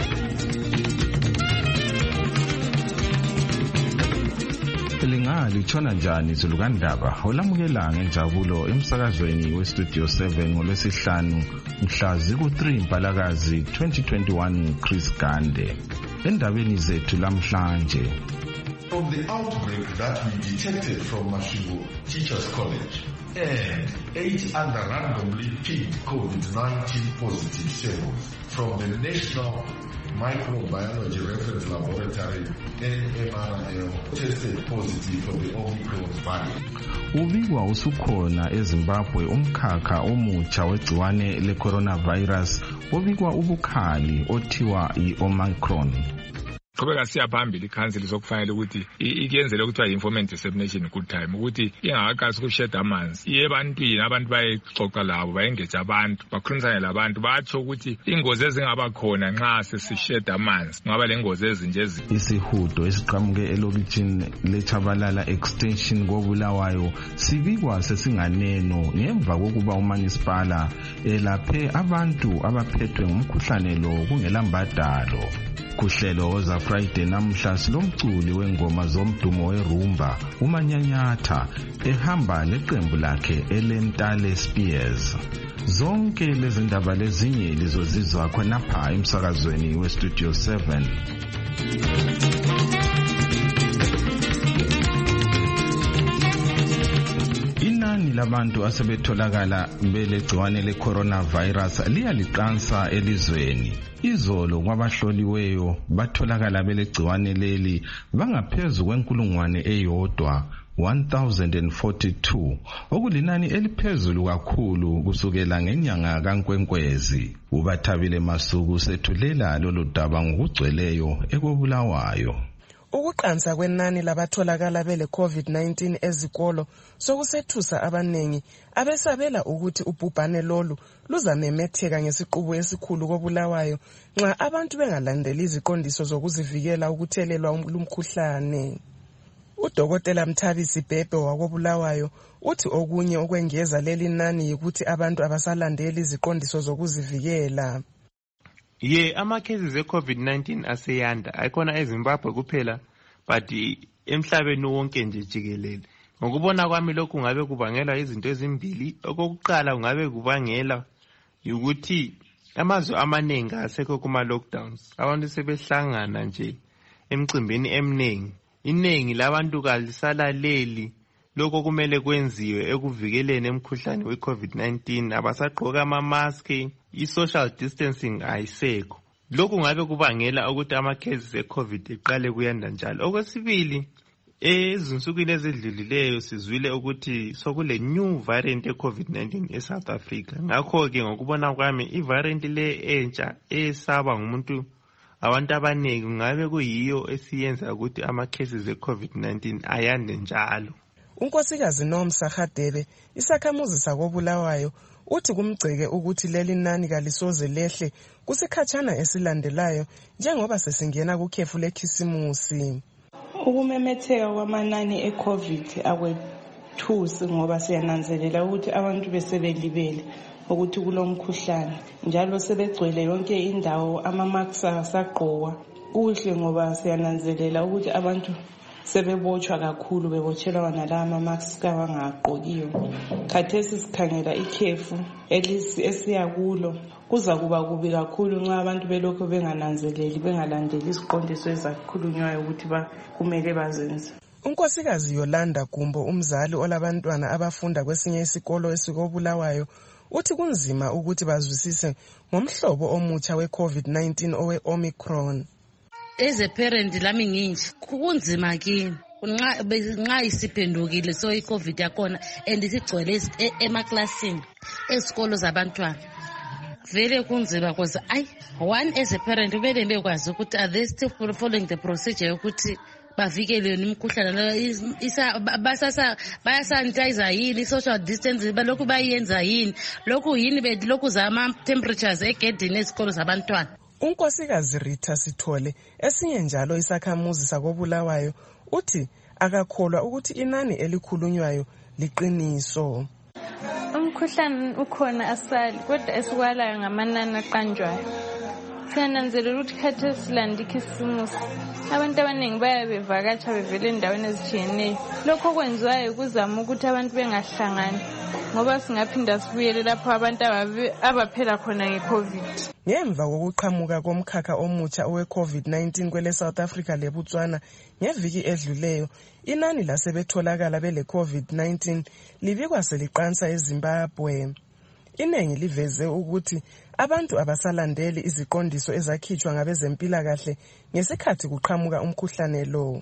Lingali tshona njani zilukandaba olamukela ngenjabulo emsakazweni weStudio 7 ngolwesihlanu mhla ziku-3 Mpalakazi 2021 Chris Gande. Endabeni zethu lamhlanje. From the outbreak that we detected from Mashigo Teachers College and 8 other randomly picked COVID-19 positive samples from the National Microbiology Reference Laboratory NMRL tested positive for the Omicron variant. Ubikwa usukhona eZimbabwe umkhakha omutsha wegciwane le-coronavirus obikwa ubukhali othiwa i-Omicron. Qhubeka siya phambili ikhanseli sokufanele ukuthi ikenzele ukuthiwa informant dissemination good time ukuthi ingakaqasi ukusheda amanzi iye ebantwini abantu bayexoxa labo bayengeja abantu bakhulumisane labantu batsho ukuthi ingozi ezingaba khona nxa sesisheda amanzi ngaba lengozi ezinje isihudo esiqhamuke elokitshini leChabalala extension koBulawayo sibikwa sesinganeno ngemva kokuba uManisipala elaphe abantu abaphethwe ngumkhuhlane lo kungelambadalo. Kuhlelo za Friday namhla silomculi wengoma zomdumo werumba uManyanyatha ehamba leqembu lakhe eLentale Spears. Zonke lezi ndaba lezinye lizozizwa khonapha emsakazweni weStudio 7. Inani labantu asebetholakala belegciwane le-coronavirus liyaliqansa elizweni. Izolo kwabahloliweyo batholakala belegciwane leli bangaphezu kwenkulungwane eyodwa 1042 okulinani eliphezulu kakhulu kusukela ngenyanga kaNkwenkwezi. uBathabile Masuku sethulela lolu daba ngokugcweleyo ekoBulawayo. Ukuqansa kwenani labatholakala bele COVID-19 ezikolo sokusethusa abanengi abesabela ukuthi ubhubhane lolu luzamemetheka ngesiqubu esikhulu koBulawayo nxa abantu bengalandeli iziqondiso zokuzivikela ukuthelelwa lumkhuhlane. Udokotela Mthabisi Bhebhe wakoBulawayo uthi okunye okwengeza leli nani ukuthi abantu abasalandeli iziqondiso zokuzivikela. Ama cases e-COVID-19 aseyanda ayikona eZimbabwe kuphela but emhlabeni wonke nje jikelele. Ngokubona kwami lokhu ngabe kubangelwa izinto ezimbili. Okokuqala kungabe kubangela ukuthi amazwe amaningi asekho kuma lockdowns. Abantu sebehlangana nje emcimbini eminengi. Inengi labantu kalisalaleli lokho kumele kwenziwe ekuvikeleni emkhuhlane we-COVID-19. Abasagqoka ama-mask, i-social distancing ayisekho. Lokhu ngabe kubangela ukuthi ama-cases e-COVID eqale kuyanda njalo. Okwesibili, ezinsukwini ezidlulileyo sizwile ukuthi sokule new variant ye-COVID-19 eSouth Africa. Ngakho-ke ngokubona kwami i-variant le entsha esaba ngumuntu abantu abaningi ngabe kuyiyo esiyenza ukuthi ama-cases e-COVID-19 ayande njalo. unkosikazi Nomsa Hadebe, isakhamuzi sakoBulawayo, uthi kumgceke ukuthi leli nani kalisoze lehle kusikhatshana esilandelayo njengoba sesingena kukhefu lekhisimusi. Ukumemetheka kwamanani eCovid akwethusi ngoba siyananzelela ukuthi abantu besebelibele ukuthi kulomkhuhlane njalo sebegcwele yonke indawo, ama-masks asagqokwa kuhle ngoba siyananzelela ukuthi abantu sebebotshwa kakhulu, bebotshelwa wona la ama-masks abangagqokiyo. Khathesi sikhangela ikhefu esiya kulo kuza kuba kubi kakhulu nxa abantu belokhu bengananzeleli, bengalandeli iziqondiso ezakhulunywayo ukuthi kumele bazenze. Unkosikazi Yolanda Gumbo, umzali olabantwana abafunda kwesinye isikolo esikoBulawayo, uthi kunzima ukuthi bazwisise ngomhlobo omutsha we-COVID-19 owe-Omicron. As a parent lami nginje kunzima kimi nxa isiphendukile so i-COVID yakona and isigcwele emaklasini esikolo zabantwana. Vele kunzima because one as a parent kumele bekwazi ukuthi are they still following the procedure yokuthi bavikele imikhuhlane bayasanitize yini, social distance balokhu bayenza yini, lokhu yini lokhu zama temperatures egedini esikolo zabantwana. Unkosikazi Rita Sithole, esinye njalo isakhamuzi sakoBulawayo, uthi akakholwa ukuthi inani elikhulunywayo liqiniso. Umkhuhlane ukhona asali kodwa esikwalayo ngamanani aqanjwayo. Siyananzelela ukuthi khathesi silanda ikhisimusi, abantu abaningi bayabe bevakatsha bevele endaweni ezitshiyeneyo. Lokho kwenziwayo kuzama ukuthi abantu bengahlangani ngoba singaphinda sibuyele lapho abantu abaphela khona ngeCovid. Ngemva kokuqhamuka komkhakha omutsha owe-COVID-19 kwele South Africa leBotswana ngeviki edluleyo, inani lasebetholakala bele COVID-19 libikwa seliqansa eZimbabwe. Inengi liveze ukuthi abantu abasalandeli iziqondiso ezakhitshwa ngabezempilakahle ngesikhathi kuqhamuka umkhuhlane lo.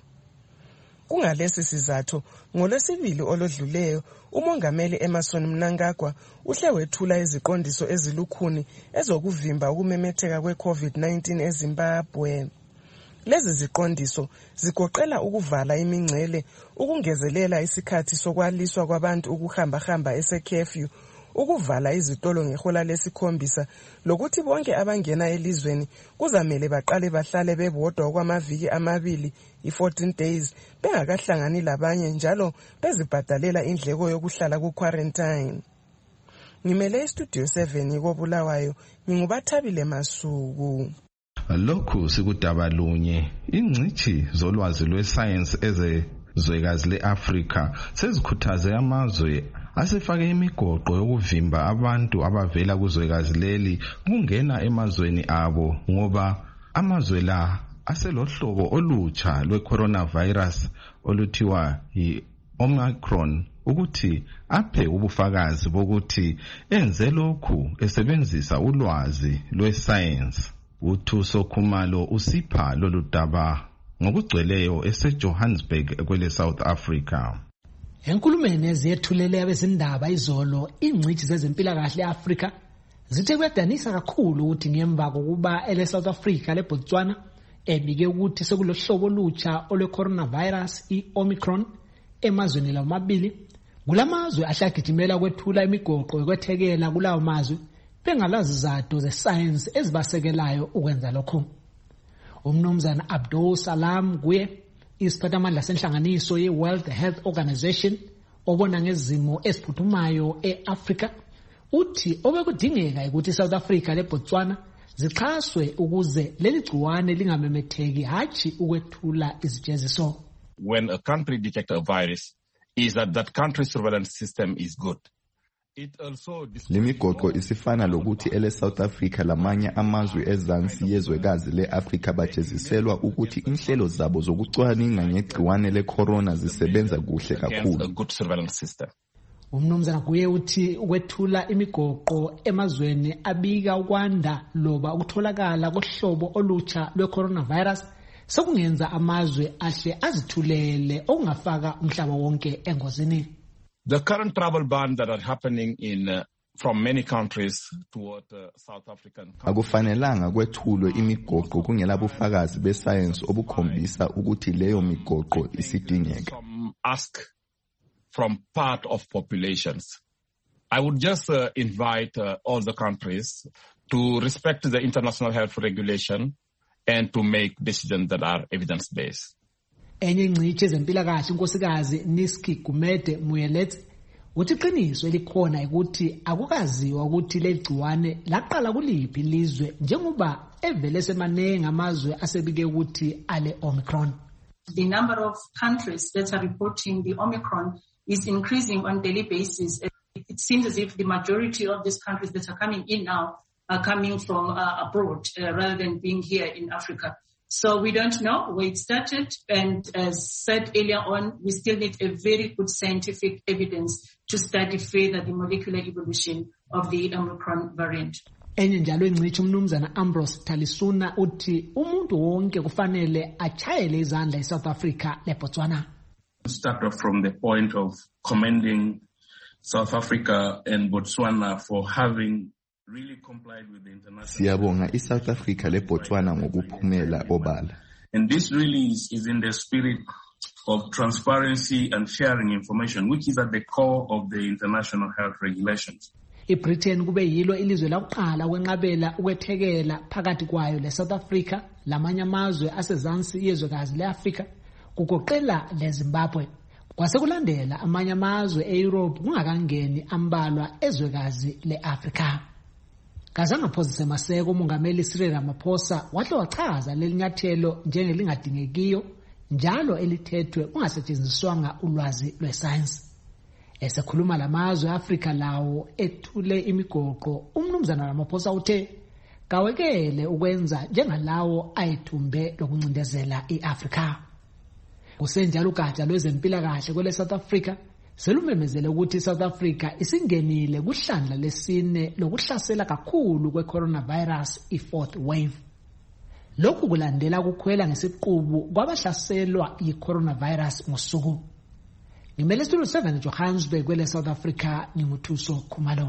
Kungalesi sizathu, ngolwesibili olodluleyo, umongameli Emmerson Mnangagwa uhle wethula iziqondiso ezilukhuni ezokuvimba ukumemetheka kwe-COVID-19 eZimbabwe. Lezi ziqondiso zigoqela ukuvala imingcele, ukungezelela isikhathi sokwaliswa kwabantu ukuhamba esekhefu, ukuvala izitolo ngehola lesikhombisa, lokuthi bonke abangena elizweni kuzamele baqale bahlale bebodwa okwamaviki amabili, i-14 days, bengakahlangani labanye njalo bezibhadalela indleko yokuhlala ku-quarantine. Ngimele iStudio 7 koBulawayo, nginguBathabile Masuku. Lokhu sikudaba lunye, ingcithi zolwazi lwesayensi ezwekazi le-Afrika sezikhuthaze amazwe asefake imigoqo yokuvimba abantu abavela kuzwekazi leli kungena emazweni abo ngoba amazwe la aselohlobo olutsha lwe-coronavirus oluthiwa yi-Omicron ukuthi aphe ubufakazi bokuthi enze lokhu esebenzisa ulwazi lwesayensi. UThuso Khumalo usipha lolu daba ngokugcweleyo eseJohannesburg kwele South Africa. Enkulumeni eziyethulele abezindaba izolo, ingcithi zezempilakahle eAfrika zithe kuyadanisa kakhulu ukuthi ngemva kokuba ele South Africa leBotswana ebike ukuthi sekulohlobo olutsha olwe-coronavirus i-Omicron emazweni lawo mabili, kulamazwe ahlagijimela kwethula imigoqo yokwethekela kulawo mazwe bengalazi zato zesayensi ezibasekelayo ukwenza lokho. Umnumzana Abdul Salam kuye isiphathamandla senhlanganiso ye-World Health Organization obona ngezimo eziphuthumayo e-Afrika uthi obekudingeka ukuthi South Africa leBotswana zixhaswe ukuze leli gciwane lingamemetheki hatshi ukwethula izijeziso. When a country detects a virus, is that country's surveillance system is good. Lemigoqo isifana lokuthi ele South Africa lamanye amazwe ezansi yezwekazi le-Afrika bajeziselwa ukuthi inhlelo zabo zokucwaninga ngegciwane le-corona zisebenza kuhle kakhulu. Umnumzana kuye uthi ukwethula imigoqo emazweni abika ukwanda loba ukutholakala kohlobo olutsha lwe-coronavirus sokungenza amazwe ahle azithulele okungafaka umhlaba wonke engozini. The current travel bans that are happening from many countries toward South African countries. Akufanelanga kwethulwe imigoqo kungela bufakazi besayensi obukhombisa ukuthi leyo migoqo isidingeka. Ask from part of populations. I would just invite all the countries to respect the international health regulation and to make decisions that are evidence-based. Enye ingcitshi ezempilakahle unkosikazi Niski Gumede Muyeletse uthi iqiniso elikhona ukuthi akukaziwa ukuthi legciwane laqala kuliphi ilizwe njengoba evele semanenge amazwe asebike ukuthi ale Omicron. The number of countries that are reporting the Omicron is increasing on a daily basis. It seems as if the majority of these countries that are coming in now are coming from abroad rather than being here in Africa. So we don't know where it started, and as said earlier on, we still need a very good scientific evidence to study further the molecular evolution of the Omicron variant. Enye njalo ingcitshi umnumzana Ambrose Talisuna uthi umuntu wonke kufanele achayele izandla eSouth Africa leBotswana. Start off from the point of commending South Africa and Botswana for having really complied with the international. Siyabonga iSouth Africa leBotswana ngokuphumela obala. And this really is in the spirit of transparency and sharing information, which is at the core of the international health regulations. iBritain kube yilo ilizwe lokuqala ukwenqabela ukwethekela phakathi kwayo leSouth Africa lamanye amazwe asezansi yezwekazi leAfrika kugoqela leZimbabwe. Kwasekulandela amanye amazwe eEurope kungakangeni ambalwa ezwekazi leAfrika. Kazangaphozise maseko umongameli Cyril Ramaphosa wahle wachaza lelinyathelo njengelingadingekiyo njalo elithethwe kungasetshenziswanga ulwazi lwesayensi. Esekhuluma lamazwe eAfrika lawo ethule imigoqo umnumzana Ramaphosa uthe kawekele ukwenza njengalawo ayethumbe lokuncindezela iAfrika. Kusenjalo ugatsha lwezempilakahle kwele South Africa selumemezele ukuthi South Africa isingenile kuhlandla lesine lokuhlasela kakhulu kweCoronavirus i4th wave. Lokhu kulandela ukukhwela ngesiqubu kwabahlaselwa yiCoronavirus ngosuku. Ngimele Studio 7 Johannesburg kwele South Africa ngimuthuso Khumalo.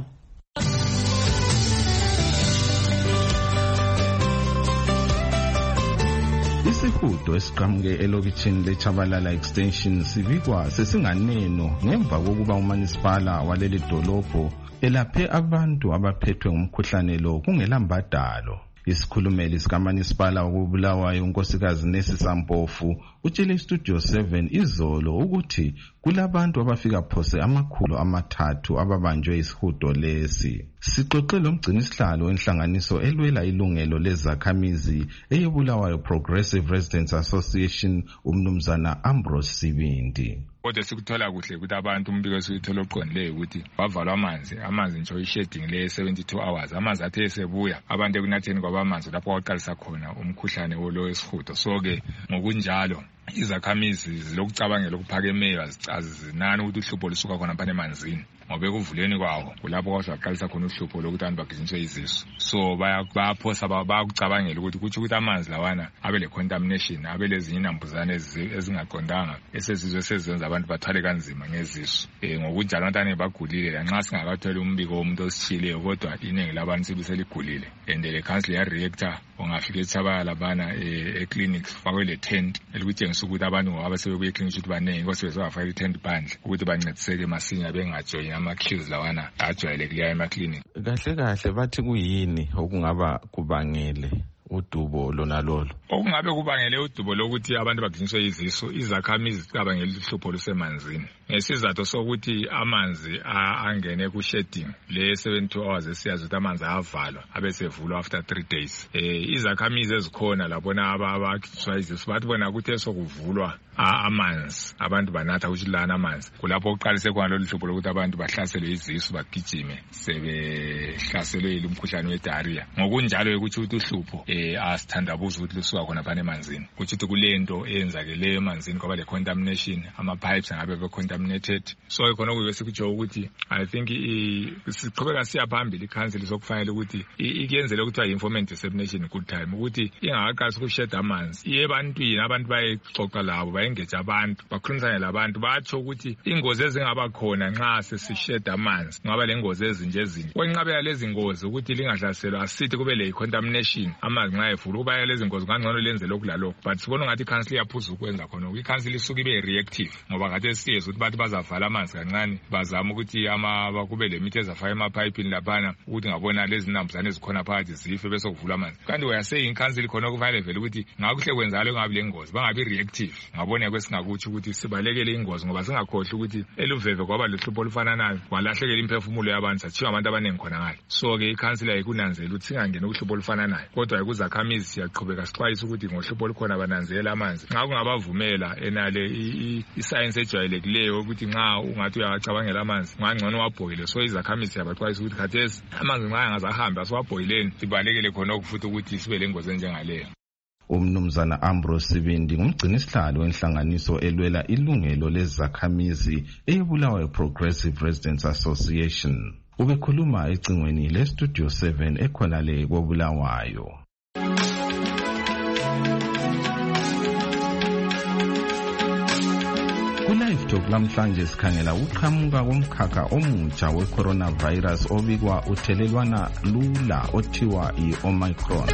Isihudo esiqhamuke elokitshini leChabalala Extension sibikwa sesinganeno ngemva kokuba umanisipala waleli dolobho elaphe abantu abaphethwe ngumkhuhlane lo kungelambadalo. Isikhulumeli sikaManisipala wokubulawayo unkosikazi Nesi Sampofu utshele Studio 7 izolo ukuthi kulabantu abafika phose 300 ababanjwe isihudo lesi. Sixoxe lomgcinisihlalo wenhlanganiso elwela ilungelo lezakhamizi eyebulawayo Progressive Residents Association umnumzana Ambrose Sibindi. Kodwa sikuthola kuhle ukuthi abantu umbiko sikuthola oqondileyo ukuthi bavalwa amanzi nje isheding le 72 hours amanzi athe esebuya abantu ekunatheni kwabamanzi lapho kwaqalisa khona umkhuhlane wolo wesihudo. So ke ngokunjalo izakhamizi zilokucabangela ukuphakemeyo azinani ukuthi uhlupho lisuka khona phane emanzini ngobe kuvuleni kwawo kulapho kwaqalisa khona uhlupho lokuthi abantu bagijiniswe izisu. So bayaphosa bayakucabangela ukuthi kuthi ukuthi amanzi lawana abe le contamination abe lezinye inambuzane ezingaqondanga esezizwe sezenza abantu bathwale kanzima ngezisu. Ngokunjalo abantwana bagulile lanxa singakatholi umbiko womuntu ositshileyo kodwa iningi labantu sebeseligulile and le council ya reactor ongafika eChabalala bana eclinic fakwe le tent elikutshengisa ukuthi abantu ngoba sebebuye eclinic ukuthi banenge kwasebeze bafaka itent phandle ukuthi bancediseke masinya bengajoyini ama-queues lawana ajwayelekileyo emaclinic. Kahle bathi kuyini okungaba kubangele udubo lona lolo? Okungabe kubangele udubo lokuthi abantu bagijiniswe izisu izakhamizi zicabangela uhlupho lusemanzini ngesizathu sokuthi amanzi angene ku shedding le 72 hours esiyazi ukuthi amanzi ayavalwa abesevulwa after 3 days. Izakhamizi ezikhona labona abagijiniswa izisu bathi bona ukuthi esokuvulwa amanzi abantu banatha ukudlana amanzi kulapho oqalise khona lo hlupho lokuthi abantu bahlaselwe izisu bagijime sebehlaselwe umkhuhlane we-diarrhea. Ngokunjalo ukuthi uhlupho asithandabuza ukuthi lusuka khona phane emanzini ukuthi kulento eyenzakeleyo emanzini ngoba le contamination ama-pipes angabe be-contaminated. So khona kuyo sikutsho ukuthi I think siqhubeka siya phambili ikhansili sokufanele ukuthi ikuyenzele ukuthi i-informant dissemination good time ukuthi ingakaqalisi ukusheda amanzi iye ebantwini abantu bayexoxa labo bayengeja abantu bakhulumisane labantu batsho ukuthi ingozi ezingaba khona nxa sesisheda amanzi ngaba le ngozi ezinje ezinye kwenqabela lezi ngozi ukuthi lingahlaselwa asithi kube le contamination amanzi nxa evula kuba lezi ngozi ngangcono lenze lokhu lalokhu but sibona ngathi ikhansili yaphuza ukwenza khona ikhansili isuka ibe reactive ngoba kade siyeza ukuthi bathi bazavala amanzi kancane bazama ukuthi kube lemithi ezafaka emapayipini laphana ukuthi ngabona lezi zinambuzane ezikhona phakathi zife bese kuvulwa amanzi. Kanti uyasay incouncil khona kufanele vele ukuthi ngakuhle kwenzalo ngabe lengozi bangabi reactive. Ngabona kwesingakuthi ukuthi sibalekele ingozi ngoba singakhohle ukuthi eluveve kwaba luhlupho olufananayo kwalahlekela imphefumulo yabantu sathiwa abantu abaningi khona ngale. So ke incouncil ayikunanzela ukuthi singangeni uhlupho olufananayo kodwa kuzakhamizi siyaqhubeka sixwayisa ukuthi ngohlupho olukhona bananzela amanzi. Ngakho ngabavumela enale iscience ejwayelekileyo ukuthi nxa ungathi uyacabangela amanzi ngangcono wabhoyile. So izakhamizi yabaxwayisa ukuthi khathesi amanzi nxa angazahambe asiwabhoyileni sibalekele khona okufuthi ukuthi sibe lengozi enjengaleyo. Umnumzana Ambrose Sibindi ngumgcinisihlalo wenhlanganiso elwela ilungelo lezakhamizi eyebulawayo Progressive Residents Association. Ubekhuluma ecingweni leStudio 7 ekhona le koBulawayo. Ku-Live Talk lamhlanje sikhangela uqhamuka komkhakha omutsha we-coronavirus obikwa uthelelwana lula othiwa i-Omicron.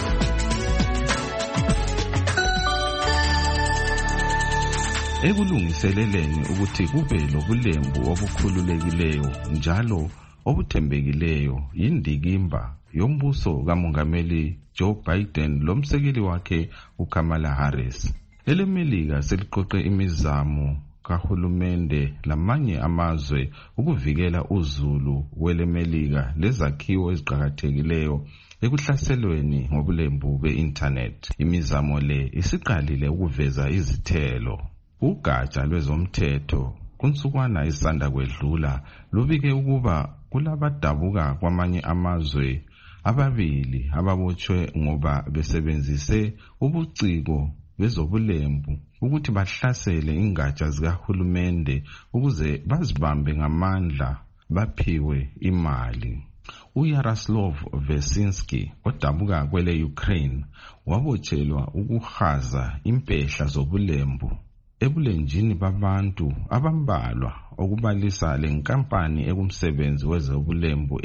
Ekulungiseleleni ukuthi kube lobulembu obukhululekileyo njalo obuthembekileyo yindikimba yombuso kamongameli Joe Biden lomsekeli wakhe uKamala Harris. EleMelika seliqoqe imizamo kahulumende lamanye amazwe ukuvikela uzulu weleMelika lezakhiwo eziqhakathekileyo ekuhlaselweni ngobulembu be-internet. Imizamo le isiqalile ukuveza izithelo. Ugatsha lwezomthetho kunsukwana isanda kwedlula lubike ukuba kulabadabuka kwamanye amazwe ababili ababotshwe ngoba besebenzise ubuciko bezobulembu ukuthi bahlasele ingatsha zikahulumende ukuze bazibambe ngamandla baphiwe imali. uYaroslav Vesinski odabuka kwele Ukraine wabotshelwa ukuhaza impehla zobulembu ebulenjini babantu abambalwa okubalisa lenkampani ekumsebenzi wezobulembu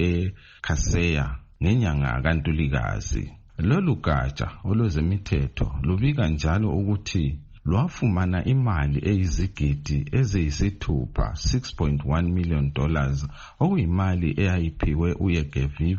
eKaseya ngenyanga kaNtulikazi. Lolu gatsha olwezemithetho lubika njalo ukuthi lwafumana imali eyizigidi eziyisithupha $6.1 million okuyimali eyayiphiwe uYevgeny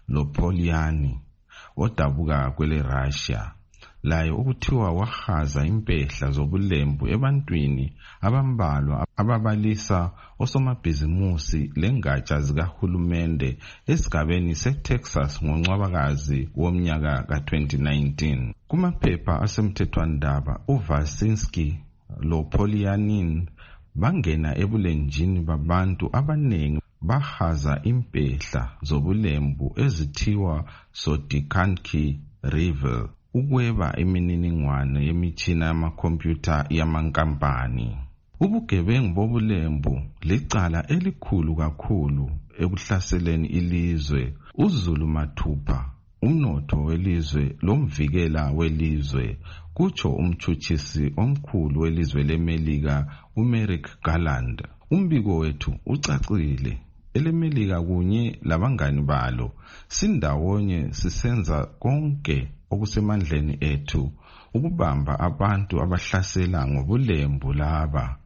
Lopoliani odabuka kwele Russia. Layo ukuthiwa wahaza impehla zobulembu ebantwini abambalwa ababalisa osomabhizimusi lengatsha zikahulumende esigabeni seTexas ngoNcwabakazi womnyaka ka-2019. Kumaphepha asemthethwandaba uVasinski loPolianin bangena ebulenjini babantu abanengi bahaza impehla zobulembu ezithiwa Sodikanki River ukweba imininingwane yemitshina yamakhompyutha yamankampani. Ubugebengu bobulembu licala elikhulu kakhulu ekuhlaseleni ilizwe, uzulu mathupha, umnotho welizwe lomvikela welizwe, kutsho umtshutshisi omkhulu welizwe leMelika uMerrick Garland. Umbiko wethu ucacile. EleMelika kunye labangani balo sindawonye sisenza konke okusemandleni ethu ukubamba abantu abahlasela ngobulembu laba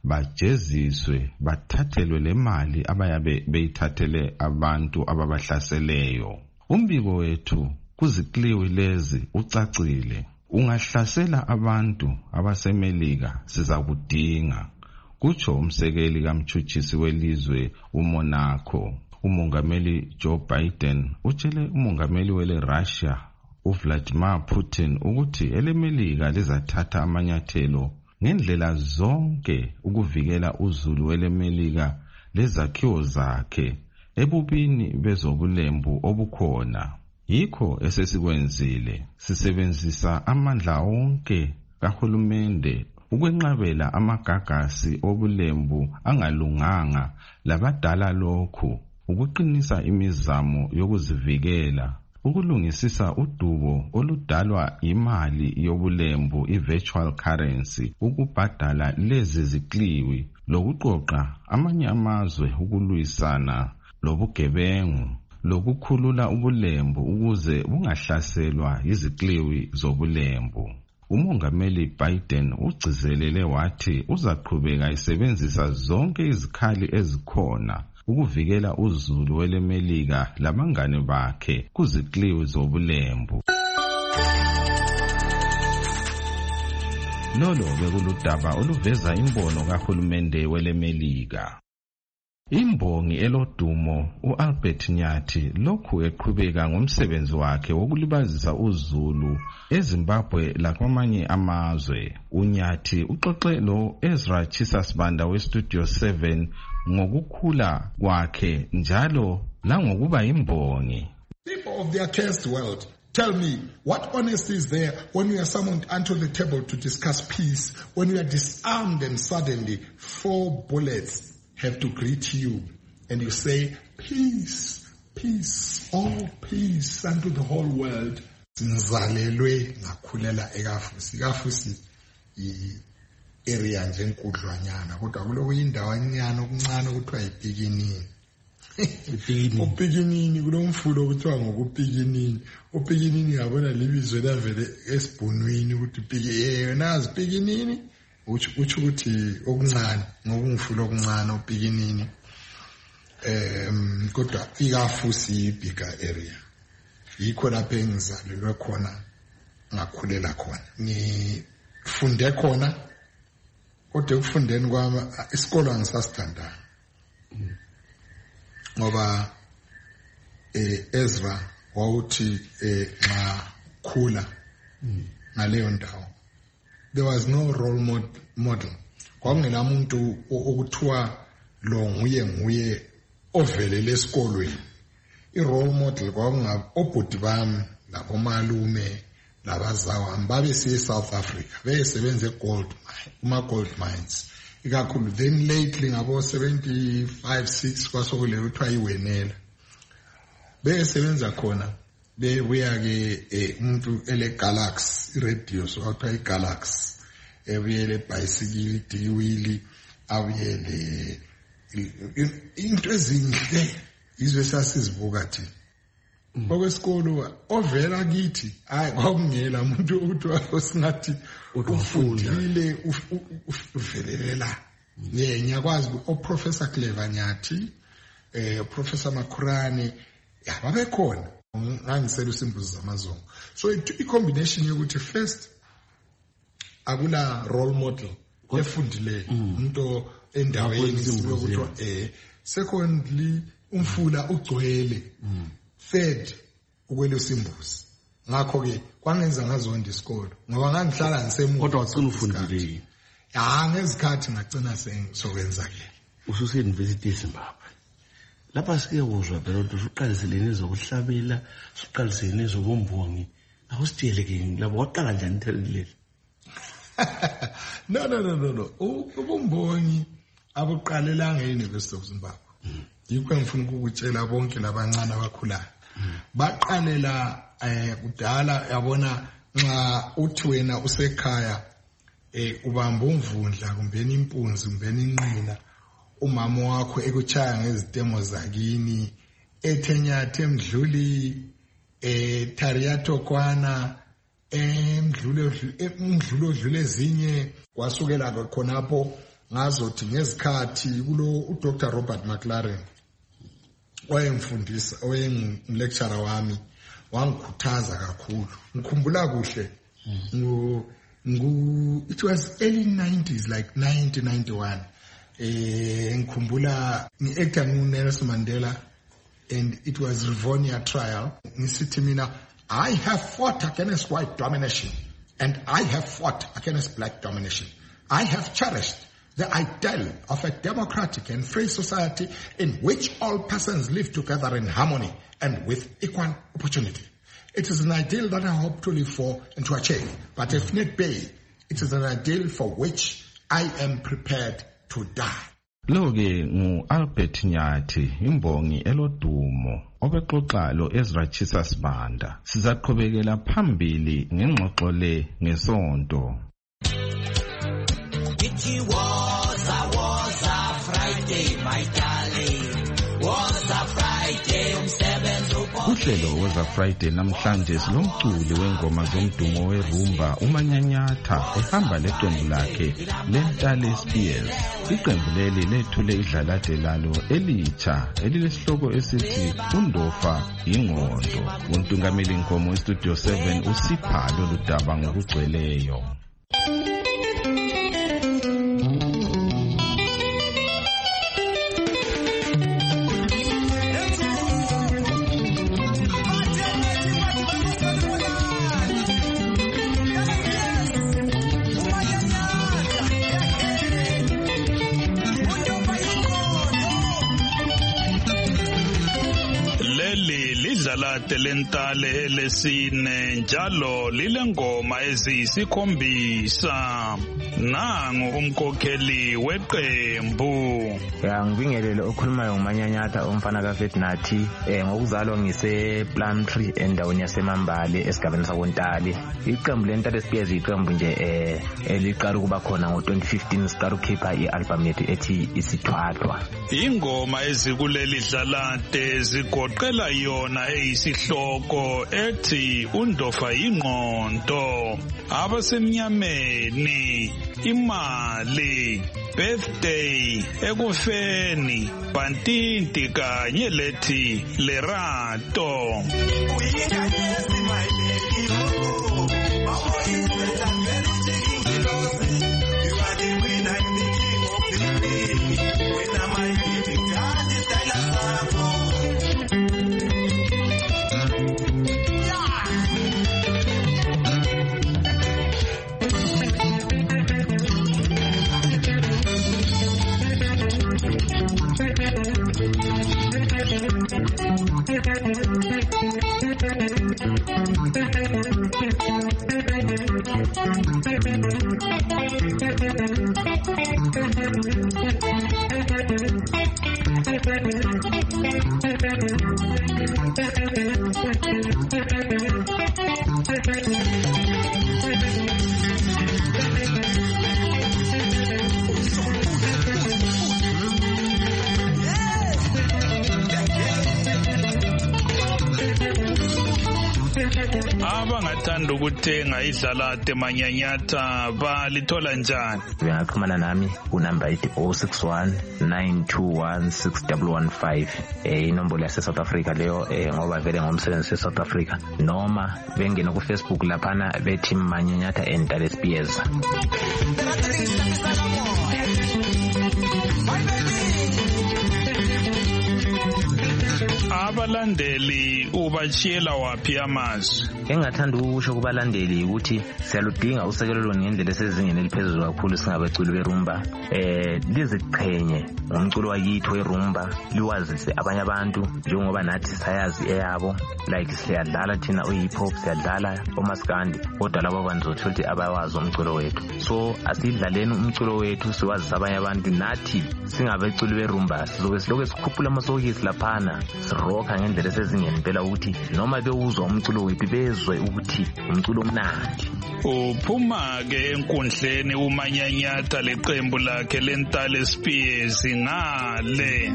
bajeziswe bathathelwe le mali abayabe beyithathele abantu ababahlaseleyo. Umbiko wethu kuzikliwi lezi ucacile. Ungahlasela abantu abaseMelika sizakudinga, kutsho umsekeli kamtshutshisi welizwe uMonaco. Umongameli Joe Biden utshele umongameli wele Russia uVladimir Putin ukuthi eleMelika lizathatha amanyathelo ngendlela zonke ukuvikela uzulu weleMelika lezakhiwo zakhe ebubini bezobulembu obukhona. Yikho esesikwenzile sisebenzisa amandla onke kahulumende ukwenqabela amagagasi obulembu angalunganga labadala lokhu, ukuqinisa imizamo yokuzivikela, ukulungisisa udubo oludalwa imali yobulembu i-virtual currency, ukubhadala lezi zikliwi, lokuqoqa amanye amazwe ukulwisana lobugebengu, lokukhulula ubulembu ukuze bungahlaselwa izikliwi zobulembu. umongameli Biden ugcizelele wathi uzaqhubeka esebenzisa zonke izikhali ezikhona ukuvikela uzulu welemelika labangane bakhe kuzikliwi zobulembu. Lolo bekuludaba oluveza imbono kahulumende welemelika. Imbongi elodumo uAlbert Nyathi lokhu eqhubeka ngomsebenzi wakhe wokulibazisa uzulu eZimbabwe lakwamanye amazwe. UNyathi uxoxe lo Ezra Chisasbanda weStudio 7 ngokukhula kwakhe njalo langokuba imbongi. People of the accursed world, tell me, what honesty is there when we are summoned unto the table to discuss peace, when we are disarmed and suddenly 4 bullets have to greet you and you say, peace, peace, all peace unto the whole world. Nzalelwe ngakhulela eKafusi. iKafusi area nje enkudlwanyana kodwa kuloko indawanyana okuncane kuthiwa iPikinini. uPikinini kulomfulo kuthiwa ngokuPikinini. uPikinini yabona libizwe lavele esibhunwini ukuthi nazi Pikinini uthi ukuthi okuncane ngokungifula okuncane uPikinini. Kodwa iKafusi ibigger area. Yikho lapho engizalelwe khona ngakhulela khona. Ngifunde khona kodwa ekufundeni kwami isikole angisasithandanga. Ngoba Ezra wawuthi ngakhula ngaleyo ndawo there was no role model. Kwakungela umuntu okuthiwa lo nguye ovelele esikolweni. I-role model kwakungabobhuti bami labomalume labazawami babesiye eSouth Africa besebenze kuma-gold mines ikakhulu. Then lately ngabo 75-6 kwasokuleyo kuthiwa iwenela besebenza khona bebuya-ke umuntu ele-Galaxy radio so kwathiwa i-Galaxy ebuyele ibhayisikili idikiwili abuyele into ezinhle izwe sasizibuka thina. Okwesikolo ovela kithi hayi kwakungela umuntu okuthiwa osingathi ufundile uvelelela. Ngiyakwazi uProfessor Clever Nyathi, Professor Makhurane babekhona ngangisela usimbuzi zamazongo. So i-combination yokuthi first akula role model efundileyo umuntu endaweni sibukuthiwa secondly umfula ugcwele. Third ukwelusimbuzi. Ngakho ke kwangenza ngazonda isikolo ngoba ngangihlala ngisemuva. Kodwa wacina ufundile. Ngezikhathi ngagcina sengizokwenza-ke. Ususe-University eZimbabwe. Lapha sike uzwa phela ukuthi usuqaliseleni ezokuhlabela, usuqaliseni ezobumbongi. Awusitiyele-ke labo waqala njani itheleleli? No. Ubumbongi abuqalelanga e-University of Zimbabwe. Yikho ngifuna ukukutshela bonke labancane abakhulayo. Baqalela kudala yabona nxa uthi wena usekhaya ubamba umvundla kumbeni impunzi kumbeni inqina umama wakho ekuchaya ngezitemo zakini eThenyathi eMdluli Thariato kwana umdlulo odlule ezinye kwasukela khonapho ngazothi ngezikhathi kulo uDr Robert McLaren wayemfundisa lecturer wami wangikhuthaza kakhulu. Ngikhumbula kuhle it was early 90s like 1991. Ngikhumbula ngi-actor Nelson Mandela and it was Rivonia trial. Ngisithi mina I have fought against white domination and I have fought against black domination. I have cherished the ideal of a democratic and free society in which all persons live together in harmony and with equal opportunity. It is an ideal that I hope to live for and to achieve, but if need be, it is an ideal for which I am prepared to die. Lo-ke ngu-Albert Nyathi, imbongi elodumo, obexoxa lo Ezra Chisasbanda. Sizaqhubekela phambili ngengxoxo le ngesonto. It was a Friday, my darling. Was a Friday, umsebenzi Kumhlelo weza Friday namhlanje silomculi wengoma zomdumo weRumba uManyanyatha ehamba leqembu lakhe leNtale Spears. Iqembu leli lethule idlalade lalo elitsha elilesihloko esithi Undofa Ingqondo. Untungameli Nkomo eStudio 7 usipha lolu daba ngokugcweleyo. Lidlalade lentale elesine njalo lilengoma eziyisikhombisa. Nangu umkhokheli weqembu. Ngibingelele okhulumayo nguManyanyatha umfana kaFetnathi. Ngokuzalwa ngise Plumtree endaweni yaseMambale esigabeni sakoNtale. Iqembu lentale Spears iqembu nje eliqala ukuba khona ngo2015 siqala ukukhipha ialbum yethu ethi Isithwathwa. Ingoma ezikuleli dlalade zigoqela yona eyisihloko ethi Undofa Ingqondo, Abasemnyameni, Imali, Birthday, Ekufeni, Bantinti kanye lethi Lerato. Abangathanda ukuthenga idlalade Manyanyatha balithola njani? Bengaxhumana nami unumber 061 921 6115. Inombolo yase South Africa leyo ngoba vele ngomsebenzi South Africa. Noma bengena ku Facebook laphana bethi Manyanyatha and Ntale Spears. Abalandeli ubachiyela waphi amazwi? Engathanda ukusho kubalandeli ukuthi siyaludinga usekelelo ngendlela esezingeni eliphezulu kakhulu singabaculi berumba. Liziqhenye ngomculo wakithi werumba, liwazise abanye abantu njengoba nathi sayazi eyabo, like siyadlala thina hip hop, siyadlala omaskandi, kodwa labo banzothola ukuthi abawazi umculo wethu. So asidlaleni umculo wethu siwazise abanye abantu, nathi singabaculi berumba sizobe siloke sikhuphula amasokisi laphana siroka ngendlela esezingeni impela ukuthi noma bewuzwa umculo wethu bezwe ukuthi umculo omnandi. Uphuma ke enkundleni uManyanyatha leqembu lakhe leNtale Spears ngale.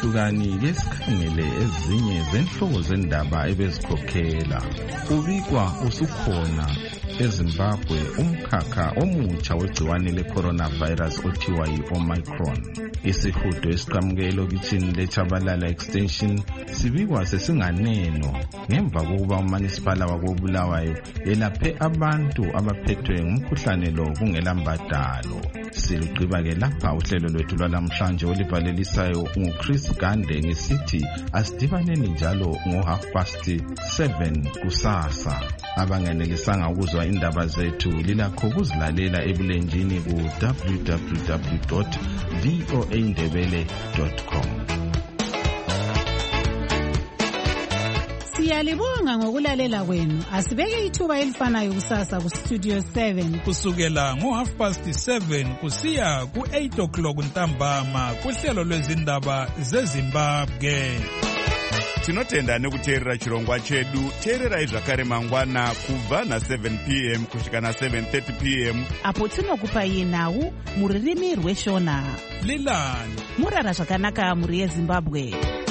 isihlahlukani ke sikhangele ezinye zenhloko zendaba ebezikhokhela. Kubikwa usukhona eZimbabwe umkhakha omutsha wegciwane le-coronavirus othiwa yi-Omicron. Isihudo esiqhamuke elokitshini leChabalala Extension sibikwa sesinganeno ngemva kokuba uManisipala wakoBulawayo elaphe abantu abaphethwe ngumkhuhlane lo kungela mbadalo. Silugqiba-ke lapha uhlelo lwethu lwalamhlanje olivalelisayo nguChris Gande ngesithi asidibaneni njalo ngo7:30 kusasa. Abanganelisanga ukuzwa indaba zethu lilakho kuzilalela ebulenjini ku www.voaindebele.com. Siyalibonga ngokulalela kwenu. Asibeke ithuba elifanayo kusasa ku Studio 7 kusukela ngo7:30 kusiya ku8:00 ntambama kuhlelo lwezindaba zeZimbabwe. Tinotenda nekuteerera chirongwa chedu. Teererai zvakare mangwana kubva na7 p.m. kusvika na7:30 p.m. apo tinokupai nhau muririmi rweshona. Lilani murara zvakanaka muri yeZimbabwe.